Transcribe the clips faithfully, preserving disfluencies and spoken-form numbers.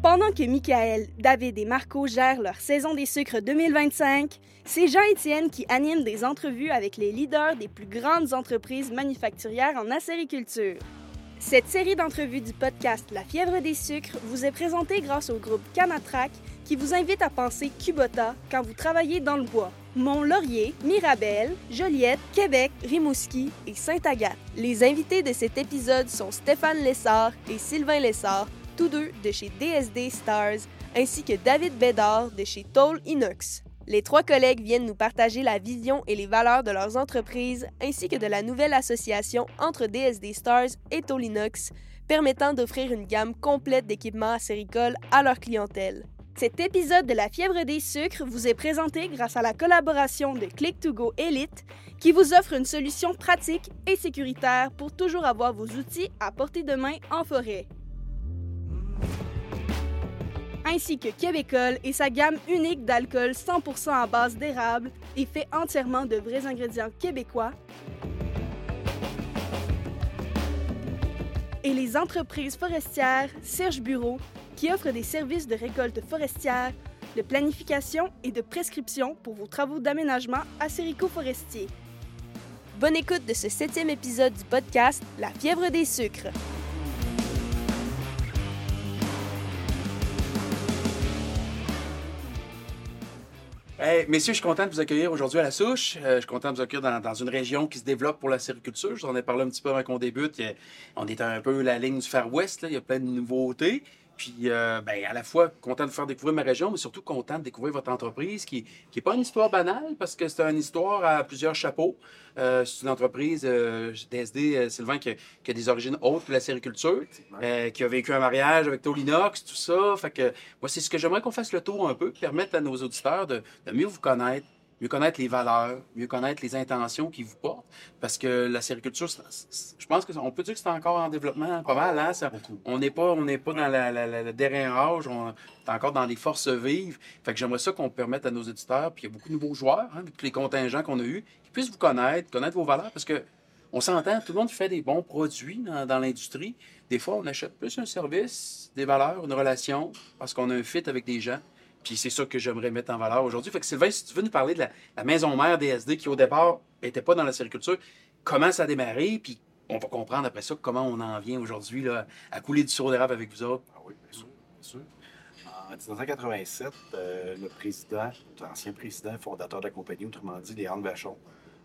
Pendant que Michael, David et Marco gèrent leur saison des sucres deux mille vingt-cinq, c'est Jean-Étienne qui anime des entrevues avec les leaders des plus grandes entreprises manufacturières en acériculture. Cette série d'entrevues du podcast La fièvre des sucres vous est présentée grâce au groupe Camatrac qui vous invite à penser Kubota quand vous travaillez dans le bois. Mont-Laurier, Mirabel, Joliette, Québec, Rimouski et Sainte-Agathe. Les invités de cet épisode sont Stéphane Lessard et Sylvain Lessard, tous deux de chez D S D Stars, ainsi que David Bédard de chez Toll Inox. Les trois collègues viennent nous partager la vision et les valeurs de leurs entreprises, ainsi que de la nouvelle association entre D S D Stars et Toll Inox, permettant d'offrir une gamme complète d'équipements acéricoles à leur clientèle. Cet épisode de La fièvre des sucres vous est présenté grâce à la collaboration de Click to Go Elite, qui vous offre une solution pratique et sécuritaire pour toujours avoir vos outils à portée de main en forêt. Ainsi que Québécois et sa gamme unique d'alcool cent pour cent à base d'érable et fait entièrement de vrais ingrédients québécois. Et les entreprises forestières Serge Bureau, qui offrent des services de récolte forestière, de planification et de prescription pour vos travaux d'aménagement acérico-forestier. Bonne écoute de ce septième épisode du podcast La fièvre des sucres. Hey, messieurs, je suis content de vous accueillir aujourd'hui à La Souche. Euh, je suis content de vous accueillir dans, dans une région qui se développe pour la sériculture. Je vous en ai parlé un petit peu avant qu'on débute. Il y a, on est un peu la ligne du Far West, là. Il y a plein de nouveautés. Puis, euh, ben, à la fois, content de vous faire découvrir ma région, mais surtout content de découvrir votre entreprise, qui n'est pas une histoire banale, parce que c'est une histoire à plusieurs chapeaux. Euh, c'est une entreprise, euh, D S D, euh, Sylvain, qui a, qui a des origines autres que la sériculture, euh, qui a vécu un mariage avec Toll Inox, tout ça. Fait que, moi, c'est ce que j'aimerais qu'on fasse le tour un peu, permettre à nos auditeurs de, de mieux vous connaître, mieux connaître les valeurs, mieux connaître les intentions qui vous portent. Parce que la sériculture, c'est, c'est, je pense qu'on peut dire que c'est encore en développement pas mal. Hein? Ça, on n'est pas, on n'est pas dans la, la, la, le dernier âge, on est encore dans les forces vives. Fait que j'aimerais ça qu'on permette à nos éditeurs, puis il y a beaucoup de nouveaux joueurs, hein, tous les contingents qu'on a eus, qui puissent vous connaître, connaître vos valeurs. Parce que on s'entend, tout le monde fait des bons produits dans, dans l'industrie. Des fois, on achète plus un service, des valeurs, une relation, parce qu'on a un fit avec des gens. Puis c'est ça que j'aimerais mettre en valeur aujourd'hui. Fait que Sylvain, si tu veux nous parler de la, la maison mère D S D qui, au départ, n'était pas dans la sériculture, comment ça a démarré, puis on va comprendre après ça comment on en vient aujourd'hui là, à couler du sirop d'érable avec vous autres. Ah oui, bien sûr, bien sûr. En dix-neuf cent quatre-vingt-sept, euh, le président, l'ancien président fondateur de la compagnie, autrement dit, Léandre Vachon,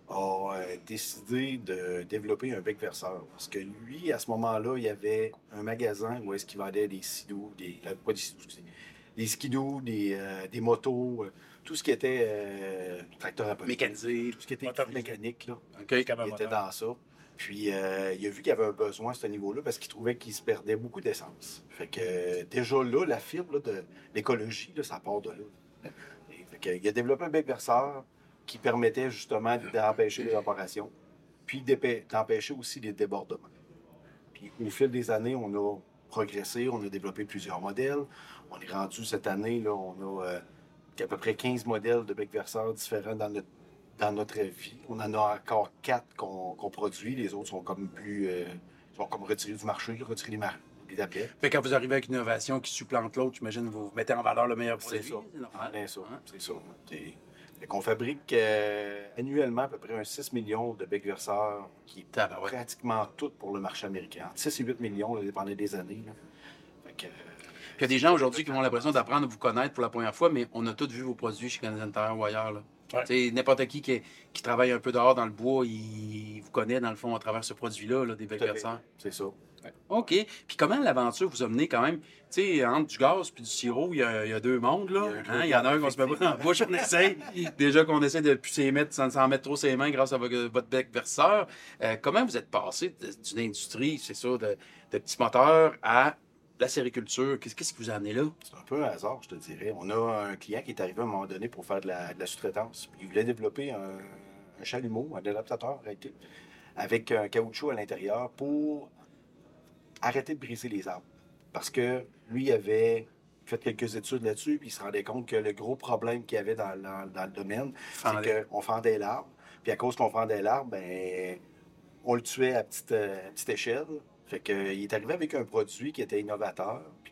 a euh, décidé de développer un bec verseur. Parce que lui, à ce moment-là, il y avait un magasin où est-ce qu'il vendait des sidos, des, pas des sidos, excusez, des skidoo, des, euh, des motos, euh, tout ce qui était euh, tracteur à pompe. Mécanisé. Tout ce qui était mécanique, là. OK. Il était dans ça. Puis, euh, il a vu qu'il y avait un besoin à ce niveau-là parce qu'il trouvait qu'il se perdait beaucoup d'essence. Fait que, euh, déjà là, la fibre là, de l'écologie, là, ça part de là. Et, fait que, il a développé un bec verseur qui permettait justement d'empêcher l'évaporation, puis d'empêcher aussi les débordements. Puis, au fil des années, on a progressé, on a développé plusieurs modèles. On est rendu cette année, là, on a euh, à peu près quinze modèles de bec verseurs différents dans notre, dans notre vie. On en a encore quatre qu'on, qu'on produit. Les autres sont comme plus... Euh, sont comme retirés du marché, retirés des, mar- des tablettes. Fait que quand vous arrivez avec une innovation qui supplante l'autre, j'imagine que vous mettez en valeur le meilleur produit. C'est ça. C'est normal. C'est ça. Hein? C'est ça. C'est... Fait qu'on fabrique euh, annuellement à peu près un six millions de bec verseurs qui est Ah, ben ouais. pratiquement tout pour le marché américain. Entre six et huit millions, là, dépendant des années. Là. Fait que... Puis il y a des gens aujourd'hui qui ont l'impression d'apprendre à vous connaître pour la première fois, mais on a tous vu vos produits chez Canadian Tire ou ailleurs. Là. Ouais. T'sais, n'importe qui, qui qui travaille un peu dehors dans le bois, il vous connaît dans le fond à travers ce produit-là, là, des bec verseurs. C'est ça. Ouais. OK. Puis comment l'aventure vous a mené quand même? Tu sais, entre du gaz puis du sirop, il y a, il y a deux mondes, là. Il y, hein? Il y en a un qu'on se met pas dans la bouche, on essaye. Déjà qu'on essaie de ne plus s'y mettre sans s'en mettre trop ses mains grâce à votre bec verseur. Euh, comment vous êtes passé d'une industrie, c'est ça, de, de petits moteurs à la sériculture? Qu'est-ce, qu'est-ce qui vous a amené là? C'est un peu un hasard, je te dirais. On a un client qui est arrivé à un moment donné pour faire de la, de la sous-traitance. Il voulait développer un, un chalumeau, un adaptateur, en réalité, avec un caoutchouc à l'intérieur pour arrêter de briser les arbres. Parce que lui avait fait quelques études là-dessus, puis il se rendait compte que le gros problème qu'il y avait dans, dans, dans le domaine, Fendait. c'est qu'on fendait l'arbre. Puis à cause qu'on fendait l'arbre, ben, on le tuait à petite, à petite échelle. Fait qu'il est arrivé avec un produit qui était innovateur, puis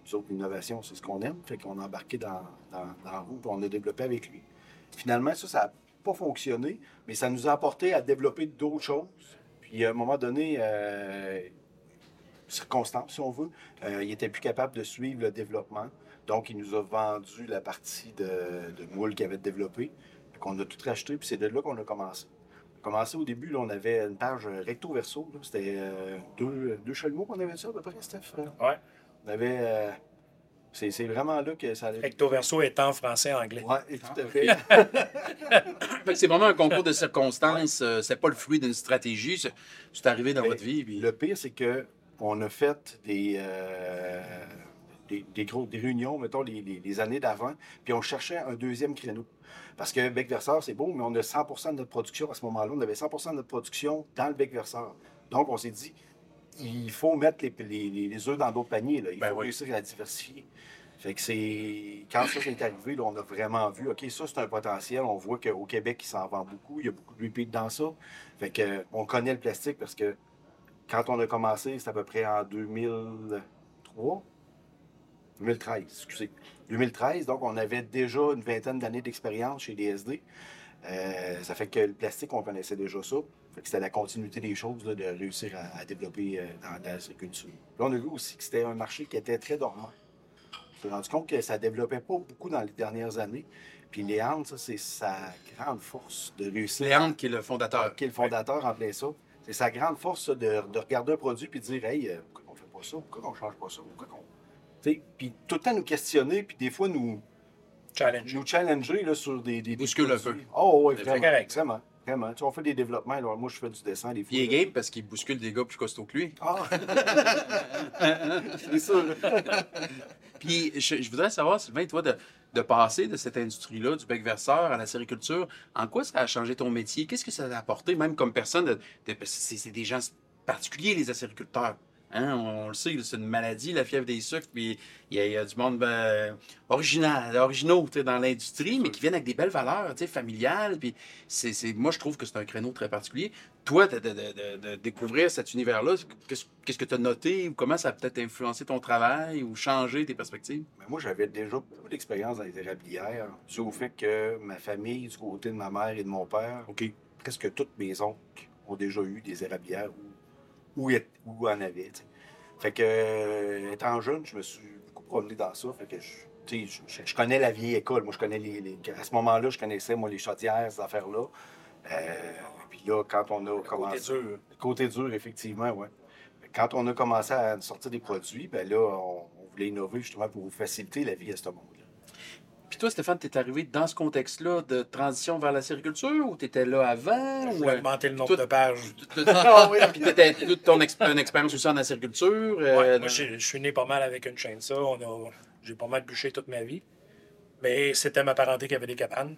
nous autres, l'innovation, c'est ce qu'on aime. Fait qu'on a embarqué dans, dans, dans la roue, puis on a développé avec lui. Finalement, ça, ça n'a pas fonctionné, mais ça nous a apporté à développer d'autres choses. Puis à un moment donné, euh, circonstance, si on veut, euh, il était plus capable de suivre le développement. Donc, il nous a vendu la partie de, de moule qu'il avait développée. On a tout racheté, puis c'est de là qu'on a commencé. On a commencé au début, là, on avait une page recto-verso. Là. C'était euh, deux, deux chalumeaux qu'on avait ça, à peu près, Steph. Ouais. On avait... Euh, c'est, c'est vraiment là que ça allait... Recto-verso étant français-anglais. Oui, tout à fait. Fait que c'est vraiment un concours de circonstances. Euh, c'est pas le fruit d'une stratégie. C'est, c'est arrivé dans Mais votre vie. Puis... Le pire, c'est que on a fait des, euh, des, des, gros, des réunions, mettons, les, les, les années d'avant, puis on cherchait un deuxième créneau. Parce que bec verseur, c'est beau, mais on a cent pour cent de notre production à ce moment-là. On avait cent pour cent de notre production dans le bec verseur. Donc, on s'est dit, il faut mettre les, les, les, les œufs dans d'autres paniers. Là. Il Ben faut oui. réussir à diversifier. Fait que c'est... Quand ça est arrivé, là, on a vraiment vu, OK, ça, c'est un potentiel. On voit qu'au Québec, il s'en vend beaucoup. Il y a beaucoup de repeat dans ça. Fait que on connaît le plastique parce que quand on a commencé, c'est à peu près en deux mille trois, deux mille treize, excusez. deux mille treize, donc on avait déjà une vingtaine d'années d'expérience chez D S D. Euh, ça fait que le plastique, on connaissait déjà ça. Fait que c'était la continuité des choses là, de réussir à, à développer euh, dans, dans l'agriculture. Là, on a vu aussi que c'était un marché qui était très dormant. On s'est rendu compte que ça ne développait pas beaucoup dans les dernières années. Puis Léandre, ça, c'est sa grande force de réussir. Léandre, qui est le fondateur. Qui est le fondateur en plein ça. C'est sa grande force ça, de, de regarder un produit et de dire hey, euh, pourquoi on fait pas ça? Pourquoi on ne change pas ça? Pourquoi on... T'sais, puis tout le temps nous questionner, puis des fois nous, Challenge. nous challenger là, sur des, des, des Bouscule un produits. peu. Oh oui, C'est vraiment. correct. Vraiment. Vraiment. Tu sais, on fait des développements. Alors, moi, je fais du dessin des fois. Il est game parce qu'il bouscule des gars plus costauds que lui. Ah! C'est ça. Puis je, je voudrais savoir, Sylvain, toi, de, de passer de cette industrie-là, du bec verseur à la sériculture, en quoi ça a changé ton métier? Qu'est-ce que ça a apporté, même comme personne? De, de- c'est, c'est des gens particuliers, les acériculteurs. Hein? On, on le sait, c'est une maladie, la fièvre des sucres, puis il y, a- il y a du monde ben, original, originaux tu sais, dans l'industrie, mais qui viennent avec des belles valeurs tu sais, familiales. Puis c'est, c'est, moi, je trouve que c'est un créneau très particulier. Toi, de, de- de- de- de découvrir cet univers-là, qu'est-ce, qu'est-ce que tu as noté ou comment ça a peut-être influencé ton travail ou changé tes perspectives? Mais moi, j'avais déjà beaucoup d'expérience dans les érablières, dû au fait que ma famille, du côté de ma mère et de mon père, OK. presque toutes mes oncles ont déjà eu des érablières ou, ou, et- ou en avaient. t'sais. Fait que, euh, étant jeune, je me suis beaucoup promené dans ça. Fait que je, t'sais, je, je- je connais la vieille école. Moi, je connais les, les- à ce moment-là, je connaissais moi les chaudières, ces affaires-là. Euh, puis là, quand on a commencé. Côté dur. Le côté dur, effectivement, oui. Quand on a commencé à sortir des produits, ben là, on, on voulait innover justement pour vous faciliter la vie à ce monde-là. Puis toi, Stéphane, t'es arrivé dans ce contexte-là de transition vers la sériculture ou t'étais là avant? Je ou, voulais euh, augmenter le nombre tout- de pages. Ah oui. Puis t'étais toute ton exp- une expérience aussi en acériculture? euh, Ouais, dans- moi, je je suis né pas mal avec une chaîne de ça. On a, j'ai pas mal bûché toute ma vie. Mais c'était ma parenté qui avait des cabanes.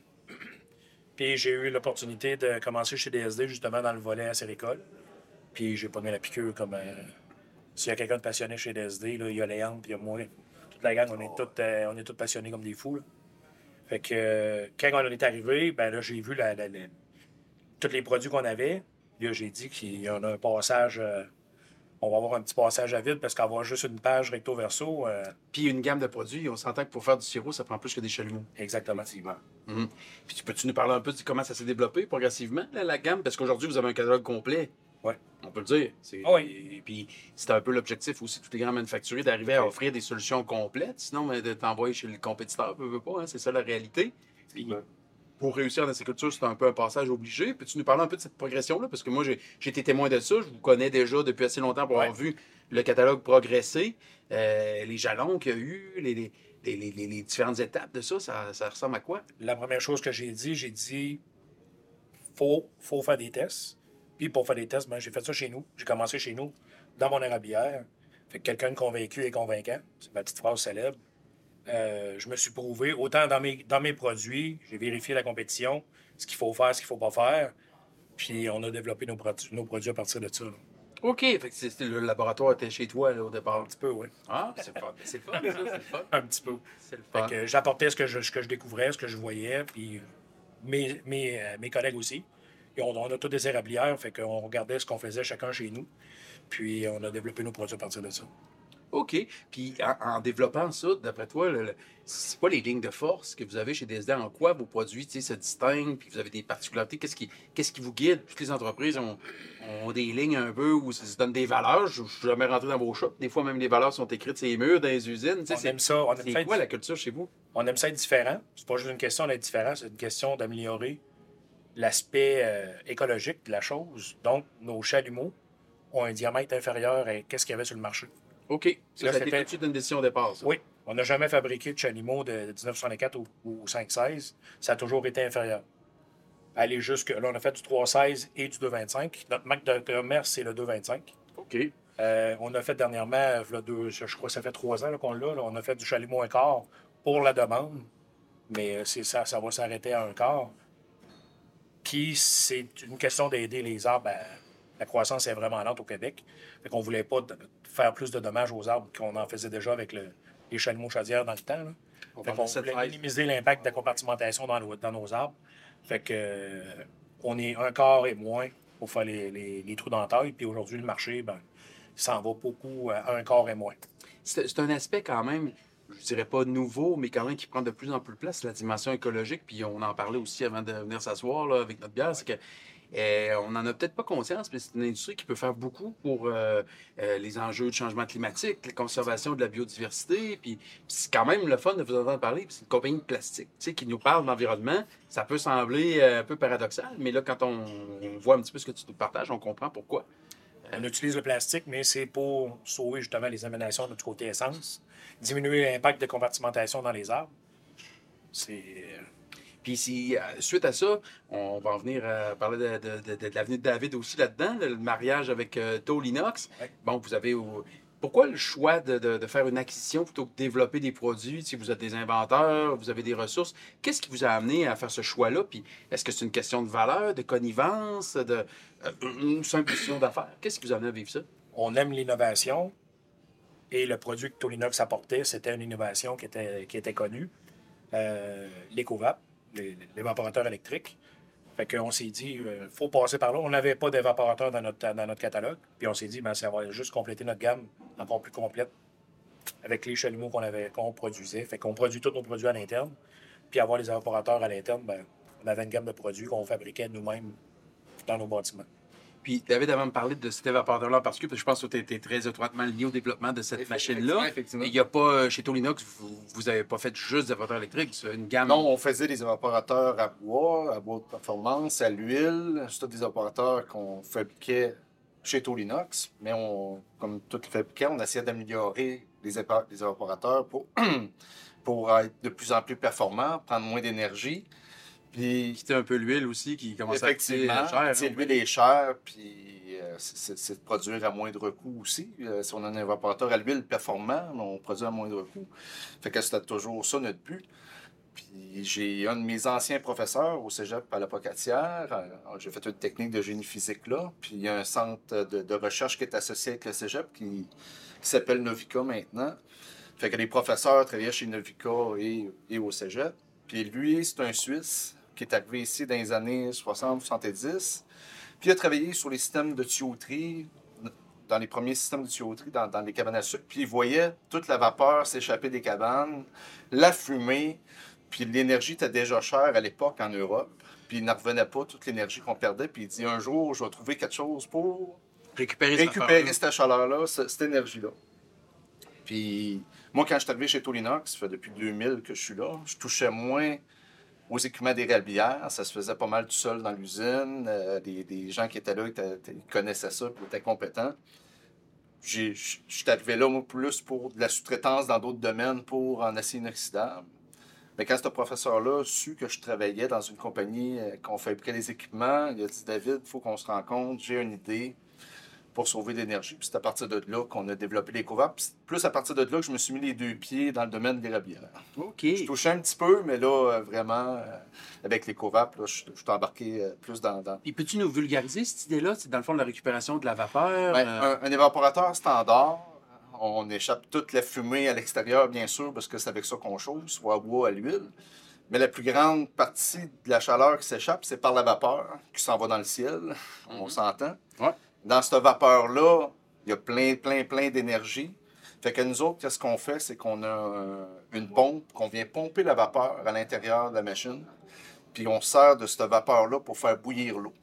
Puis j'ai eu l'opportunité de commencer chez D S D, justement, dans le volet acéricole. Puis j'ai pogné la piqûre comme... euh, s'il y a quelqu'un de passionné chez D S D, là, il y a Léandre, puis il y a moi. Toute la gang, on est tous euh, on est tous passionnés comme des fous. Là. Fait que euh, quand on est arrivé, ben là, j'ai vu la, la- la- tous les produits qu'on avait. Là, j'ai dit qu'il y en a un passage... euh, on va avoir un petit passage à vide parce qu'avoir juste une page recto-verso... euh, Puis une gamme de produits, on s'entend que pour faire du sirop, ça prend plus que des chalumeaux. exactement. Effectivement. Mhm. Puis tu peux-tu nous parler un peu de comment ça s'est développé progressivement, là, la gamme? Parce qu'aujourd'hui, vous avez un catalogue complet. Ouais. On peut le dire. C'est... Ah oui. Et puis c'était un peu l'objectif aussi de tous les grands manufacturiers d'arriver à offrir des solutions complètes. Sinon, mais de t'envoyer chez le compétiteur, peu, peu pas, hein, c'est ça la réalité. Puis, Ouais. pour réussir en agriculture, c'est un peu un passage obligé. Peux-tu nous parler un peu de cette progression-là? Parce que moi, j'ai, j'ai été témoin de ça. Je vous connais déjà depuis assez longtemps pour avoir Ouais. vu le catalogue progresser, euh, les jalons qu'il y a eu, les, les, les, les- les- les différentes étapes de ça, ça, ça ressemble à quoi? La première chose que j'ai dit, j'ai dit faut, faut faire des tests. Puis pour faire des tests, ben, j'ai fait ça chez nous. J'ai commencé chez nous, dans mon érablière. Fait que quelqu'un de convaincu est convaincant. C'est ma petite phrase célèbre. Euh, je me suis prouvé, autant dans mes, dans mes produits, j'ai vérifié la compétition, ce qu'il faut faire, ce qu'il ne faut pas faire. Puis on a développé nos, produ- nos produits à partir de ça. là. OK. Fait que c'est, le laboratoire était chez toi là, au départ. Un petit peu, oui. Ah, c'est le fun. C'est le fun, ça, c'est le fun. Un petit peu. C'est le Fait fun. que j'apportais ce que je, ce que je découvrais, ce que je voyais, puis mes, mes, euh, mes collègues aussi. Et on, on a tous des érablières, fait qu'on regardait ce qu'on faisait chacun chez nous. Puis on a développé nos produits à partir de ça. OK. Puis en, en développant ça, d'après toi, le, le- c'est quoi les lignes de force que vous avez chez D S D? En quoi vos produits tu sais, se distinguent? Puis vous avez des particularités? Qu'est-ce qui, qu'est-ce qui vous guide? Toutes les entreprises ont, ont des lignes un peu où ça se donne des valeurs. Je ne suis jamais rentré dans vos shops. Des fois, même les valeurs sont écrites sur les murs, dans les usines. Tu sais, On c'est, aime ça. On aime c'est ça quoi être- la culture chez vous? On aime ça être différent. C'est pas juste une question d'être différent, c'est une question d'améliorer l'aspect euh, écologique de la chose. Donc, nos chalumeaux ont un diamètre inférieur à ce qu'il y avait sur le marché. OK. Ça, Là, ça a été c'était- tout de suite une décision au départ, ça. Oui, on n'a jamais fabriqué de chalumeau de dix-neuf soixante-quatre ou, ou cinq seize. Ça a toujours été inférieur. Aller jusque là, on a fait du trois seize et du deux vingt-cinq. Notre marque de commerce, c'est le deux vingt-cinq. OK. Euh, on a fait dernièrement, là, deux, je crois que ça fait trois ans là, qu'on l'a, là, on a fait du chalumeau un quart pour la demande, mais euh, c'est ça, ça va s'arrêter à un quart. Puis c'est une question d'aider les arbres. à- La croissance est vraiment lente au Québec. Fait qu'on ne voulait pas de- faire plus de dommages aux arbres qu'on en faisait déjà avec le- les chalumeaux chaudières dans le temps. Là. On Fait parle qu'on de sept voulait treize. minimiser l'impact de la compartimentation dans, nos- dans nos arbres. Fait que euh, on est un quart et moins pour faire les, les- les trous d'entaille. Puis aujourd'hui, le marché, ben, il s'en va beaucoup à un quart et moins. C'est c'est un aspect quand même, je dirais pas nouveau, mais quand même qui prend de plus en plus de place, la dimension écologique. Puis on en parlait aussi avant de venir s'asseoir là, avec notre bière, c'est que euh, on n'en a peut-être pas conscience, mais c'est une industrie qui peut faire beaucoup pour euh, euh, les enjeux de changement climatique, la conservation de la biodiversité. Puis, puis c'est quand même le fun de vous entendre parler. Puis c'est une compagnie de plastique tu sais, qui nous parle d'environnement. Ça peut sembler euh, un peu paradoxal, mais là, quand on, on voit un petit peu ce que tu nous partages, on comprend pourquoi. On utilise le plastique, mais c'est pour sauver justement les émanations de du côté essence, diminuer l'impact de compartimentation dans les arbres. C'est. Puis si, euh, suite à ça, on va en venir à parler de, de, de, de l'avenue de David aussi là-dedans, le, le mariage avec euh, Tolinox. Ouais. Bon, vous avez... au- Pourquoi le choix de, de, de faire une acquisition plutôt que de développer des produits? Si vous êtes des inventeurs, vous avez des ressources, qu'est-ce qui vous a amené à faire ce choix-là? Puis est-ce que c'est une question de valeur, de connivence, de euh, une simple décision d'affaires? Qu'est-ce qui vous a amené à vivre ça? On aime l'innovation et le produit que Tolinox apportait, c'était une innovation qui était, qui était connue. Euh, L'Ecovap, les- l'évaporateur électrique. Fait qu'on s'est dit, il faut passer par là. On n'avait pas d'évaporateur dans notre, dans notre catalogue. Puis on s'est dit, ben, ça va juste compléter notre gamme encore plus complète avec les chalumeaux qu'on avait, qu'on produisait. Fait qu'on produit tous nos produits à l'interne. Puis avoir les évaporateurs à l'interne, ben, on avait une gamme de produits qu'on fabriquait nous-mêmes dans nos bâtiments. Puis David, avant de parler de cet évaporateur-là en particulier, parce que je pense que tu étais très étroitement lié au développement de cette Eff- machine-là. effectivement. Il n'y a pas, euh, chez Tolinox, vous n'avez pas fait juste d'évaporateur électrique, c'est une gamme. Non, on faisait des évaporateurs à bois, à bois de performance, à l'huile. C'était des évaporateurs qu'on fabriquait chez Tolinox, mais on, comme tout le fabricant, on essayait d'améliorer les, épa- les évaporateurs pour, pour être de plus en plus performants, prendre moins d'énergie. Puis, Quitter un peu l'huile aussi, qui commence à coûter effectivement, cher. tu sais, hein. l'huile est chère, puis euh, c'est- c'est c'est de produire à moindre coût aussi. Euh, si on a un évaporateur à l'huile performant, on produit à moindre coût. Fait que c'était toujours ça notre but. Puis j'ai un de mes anciens professeurs au cégep à la Pocatière. euh, J'ai fait une technique de génie physique là. Puis il y a un centre de, de recherche qui est associé avec le cégep qui, qui s'appelle Novica maintenant. Fait que les professeurs travaillaient chez Novica et, et au cégep. Puis lui, c'est un Suisse qui est arrivé ici dans les années soixante soixante-dix. Puis il a travaillé sur les systèmes de tuyauterie, dans les premiers systèmes de tuyauterie dans, dans les cabanes à sucre. Puis il voyait toute la vapeur s'échapper des cabanes, la fumée. Puis l'énergie était déjà chère à l'époque en Europe. Puis il n'en revenait pas, toute l'énergie qu'on perdait. Puis il dit, un jour, je vais trouver quelque chose pour Récupérer, cette récupérer affaire-là. cette chaleur-là, ce- cette énergie-là. Puis moi, quand je suis arrivé chez Tolinox, ça fait depuis deux mille que je suis là, je touchais moins aux équipements d'érablière. Ça se faisait pas mal tout seul dans l'usine. Euh, des, des gens qui étaient là, étaient- étaient- ils connaissaient ça, puis ils étaient compétents. J'ai- Je je suis arrivé là, moi, plus pour de la sous-traitance dans d'autres domaines pour en acier inoxydable. Mais quand ce professeur-là a su que je travaillais dans une compagnie euh, qu'on fabriquait les équipements, il a dit, David, il faut qu'on se rencontre, j'ai une idée pour sauver de l'énergie. Puis c'est à partir de là qu'on a développé l'Ecovap. Puis c'est plus à partir de là que je me suis mis les deux pieds dans le domaine de l'érablière. OK. Je touchais un petit peu, mais là, euh, vraiment, euh, avec l'Ecovap, là, je, je suis embarqué euh, plus dans... dans... Puis peux-tu nous vulgariser cette idée-là? C'est dans le fond de la récupération de la vapeur. Ben, euh, un, un évaporateur standard, on échappe toute la fumée à l'extérieur, bien sûr, parce que c'est avec ça qu'on chauffe, soit à bois, à l'huile. Mais la plus grande partie de la chaleur qui s'échappe, c'est par la vapeur qui s'en va dans le ciel. On s'entend. Ouais. Dans cette vapeur-là, il y a plein, plein, plein d'énergie. Fait que nous autres, qu'est-ce qu'on fait? C'est qu'on a euh, une pompe, qu'on vient pomper la vapeur à l'intérieur de la machine, puis on sert de cette vapeur-là pour faire bouillir l'eau.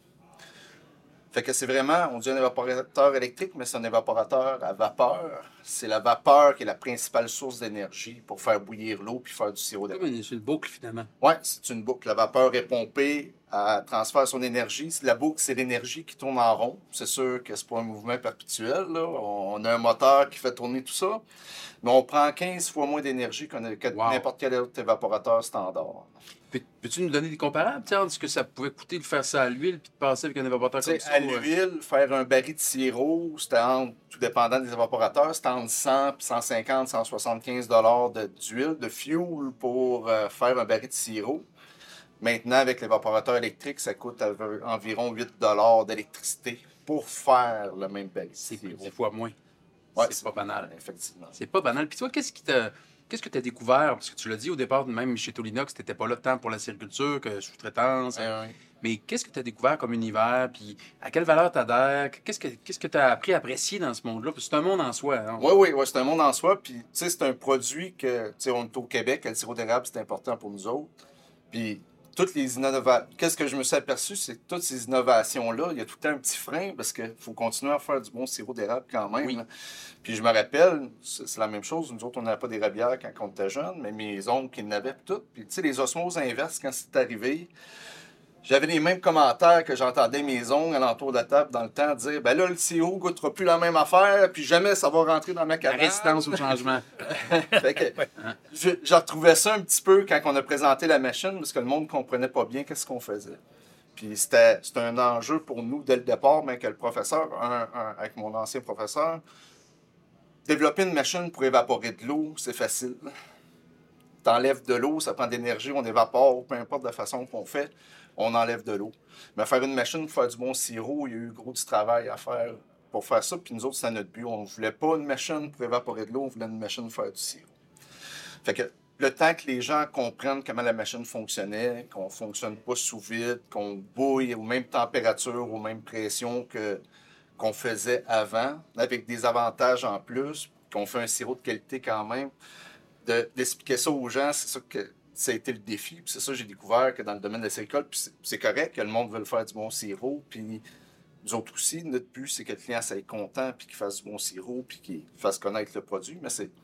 Fait que c'est vraiment, on dit un évaporateur électrique, mais c'est un évaporateur à vapeur. C'est la vapeur qui est la principale source d'énergie pour faire bouillir l'eau puis faire du sirop d'érable. Comme une, c'est une boucle, finalement. Oui, c'est une boucle. La vapeur est pompée, elle transfère son énergie. La boucle, c'est l'énergie qui tourne en rond. C'est sûr que c'est pas un mouvement perpétuel, là. On a un moteur qui fait tourner tout ça, mais on prend quinze fois moins d'énergie que Wow. n'importe quel autre évaporateur standard. Peux- Peux-tu nous donner des comparables, tu sais, entre ce que ça pouvait coûter de faire ça à l'huile puis de passer avec un évaporateur Tu sais, comme ça? à ouais. l'huile, faire un baril de sirop, c'était entre, tout dépendant des évaporateurs, c'était entre cent et cent cinquante, cent soixante-quinze dollars de- d'huile, de fuel pour euh, faire un baril de sirop. Maintenant, avec l'évaporateur électrique, ça coûte av- environ huit dollars d'électricité pour faire le même baril de C'est sirop. dix fois moins. Ouais, c'est pas banal. Effectivement. C'est pas banal. Puis toi, qu'est-ce qui t'a... Qu'est-ce que tu as découvert? Parce que tu l'as dit au départ, même chez Tolinox, tu n'étais pas là tant pour la sériculture que sous-traitance. Ouais, ouais. Mais qu'est-ce que tu as découvert comme univers? Puis à quelle valeur tu adhères? Qu'est-ce que qu'est-ce que tu as appris à apprécier dans ce monde-là? Parce que c'est un monde en soi. Hein? Oui, oui, ouais, c'est un monde en soi. Puis, tu sais, c'est un produit que, tu sais, on est au Québec, le sirop d'érable, c'est important pour nous autres. Puis, toutes les innovations. Qu'est-ce que je me suis aperçu, c'est que toutes ces innovations-là, il y a tout le temps un petit frein parce qu'il faut continuer à faire du bon sirop d'érable quand même. Oui. Là. Puis, je me rappelle, c'est c'est la même chose. Nous autres, on n'avait pas des rabières quand on était jeunes, mais mes oncles, ils n'avaient tout. Puis, tu sais, les osmoses inverses, quand c'est arrivé, j'avais les mêmes commentaires que j'entendais mes ongles alentour de la table dans le temps dire ben là, le sirop ne goûtera plus la même affaire, puis jamais ça va rentrer dans ma La cabane. résistance au changement. Fait que, je, je retrouvais ça un petit peu quand on a présenté la machine, parce que le monde ne comprenait pas bien qu'est-ce qu'on faisait. Puis c'était c'était un enjeu pour nous dès le départ, mais que le professeur, un, un- avec mon ancien professeur, développer une machine pour évaporer de l'eau, c'est facile. T'enlèves de l'eau, ça prend de l'énergie, on évapore, peu importe la façon qu'on fait, on enlève de l'eau. Mais faire une machine pour faire du bon sirop, il y a eu gros du travail à faire pour faire ça. Puis nous autres, c'était notre but. On ne voulait pas une machine pour évaporer de l'eau, on voulait une machine pour faire du sirop. Fait que le temps que les gens comprennent comment la machine fonctionnait, qu'on ne fonctionne pas sous vide, qu'on bouille aux mêmes températures, aux mêmes pressions que, qu'on faisait avant, avec des avantages en plus, qu'on fait un sirop de qualité quand même, de, d'expliquer ça aux gens, c'est ça que ça a été le défi. Puis c'est ça que j'ai découvert que dans le domaine de la séricole, puis c'est, c'est correct que le monde veut faire du bon sirop, puis nous autres aussi, notre but, c'est que le client soit content, puis qu'il fasse du bon sirop, puis qu'il fasse connaître le produit, mais c'est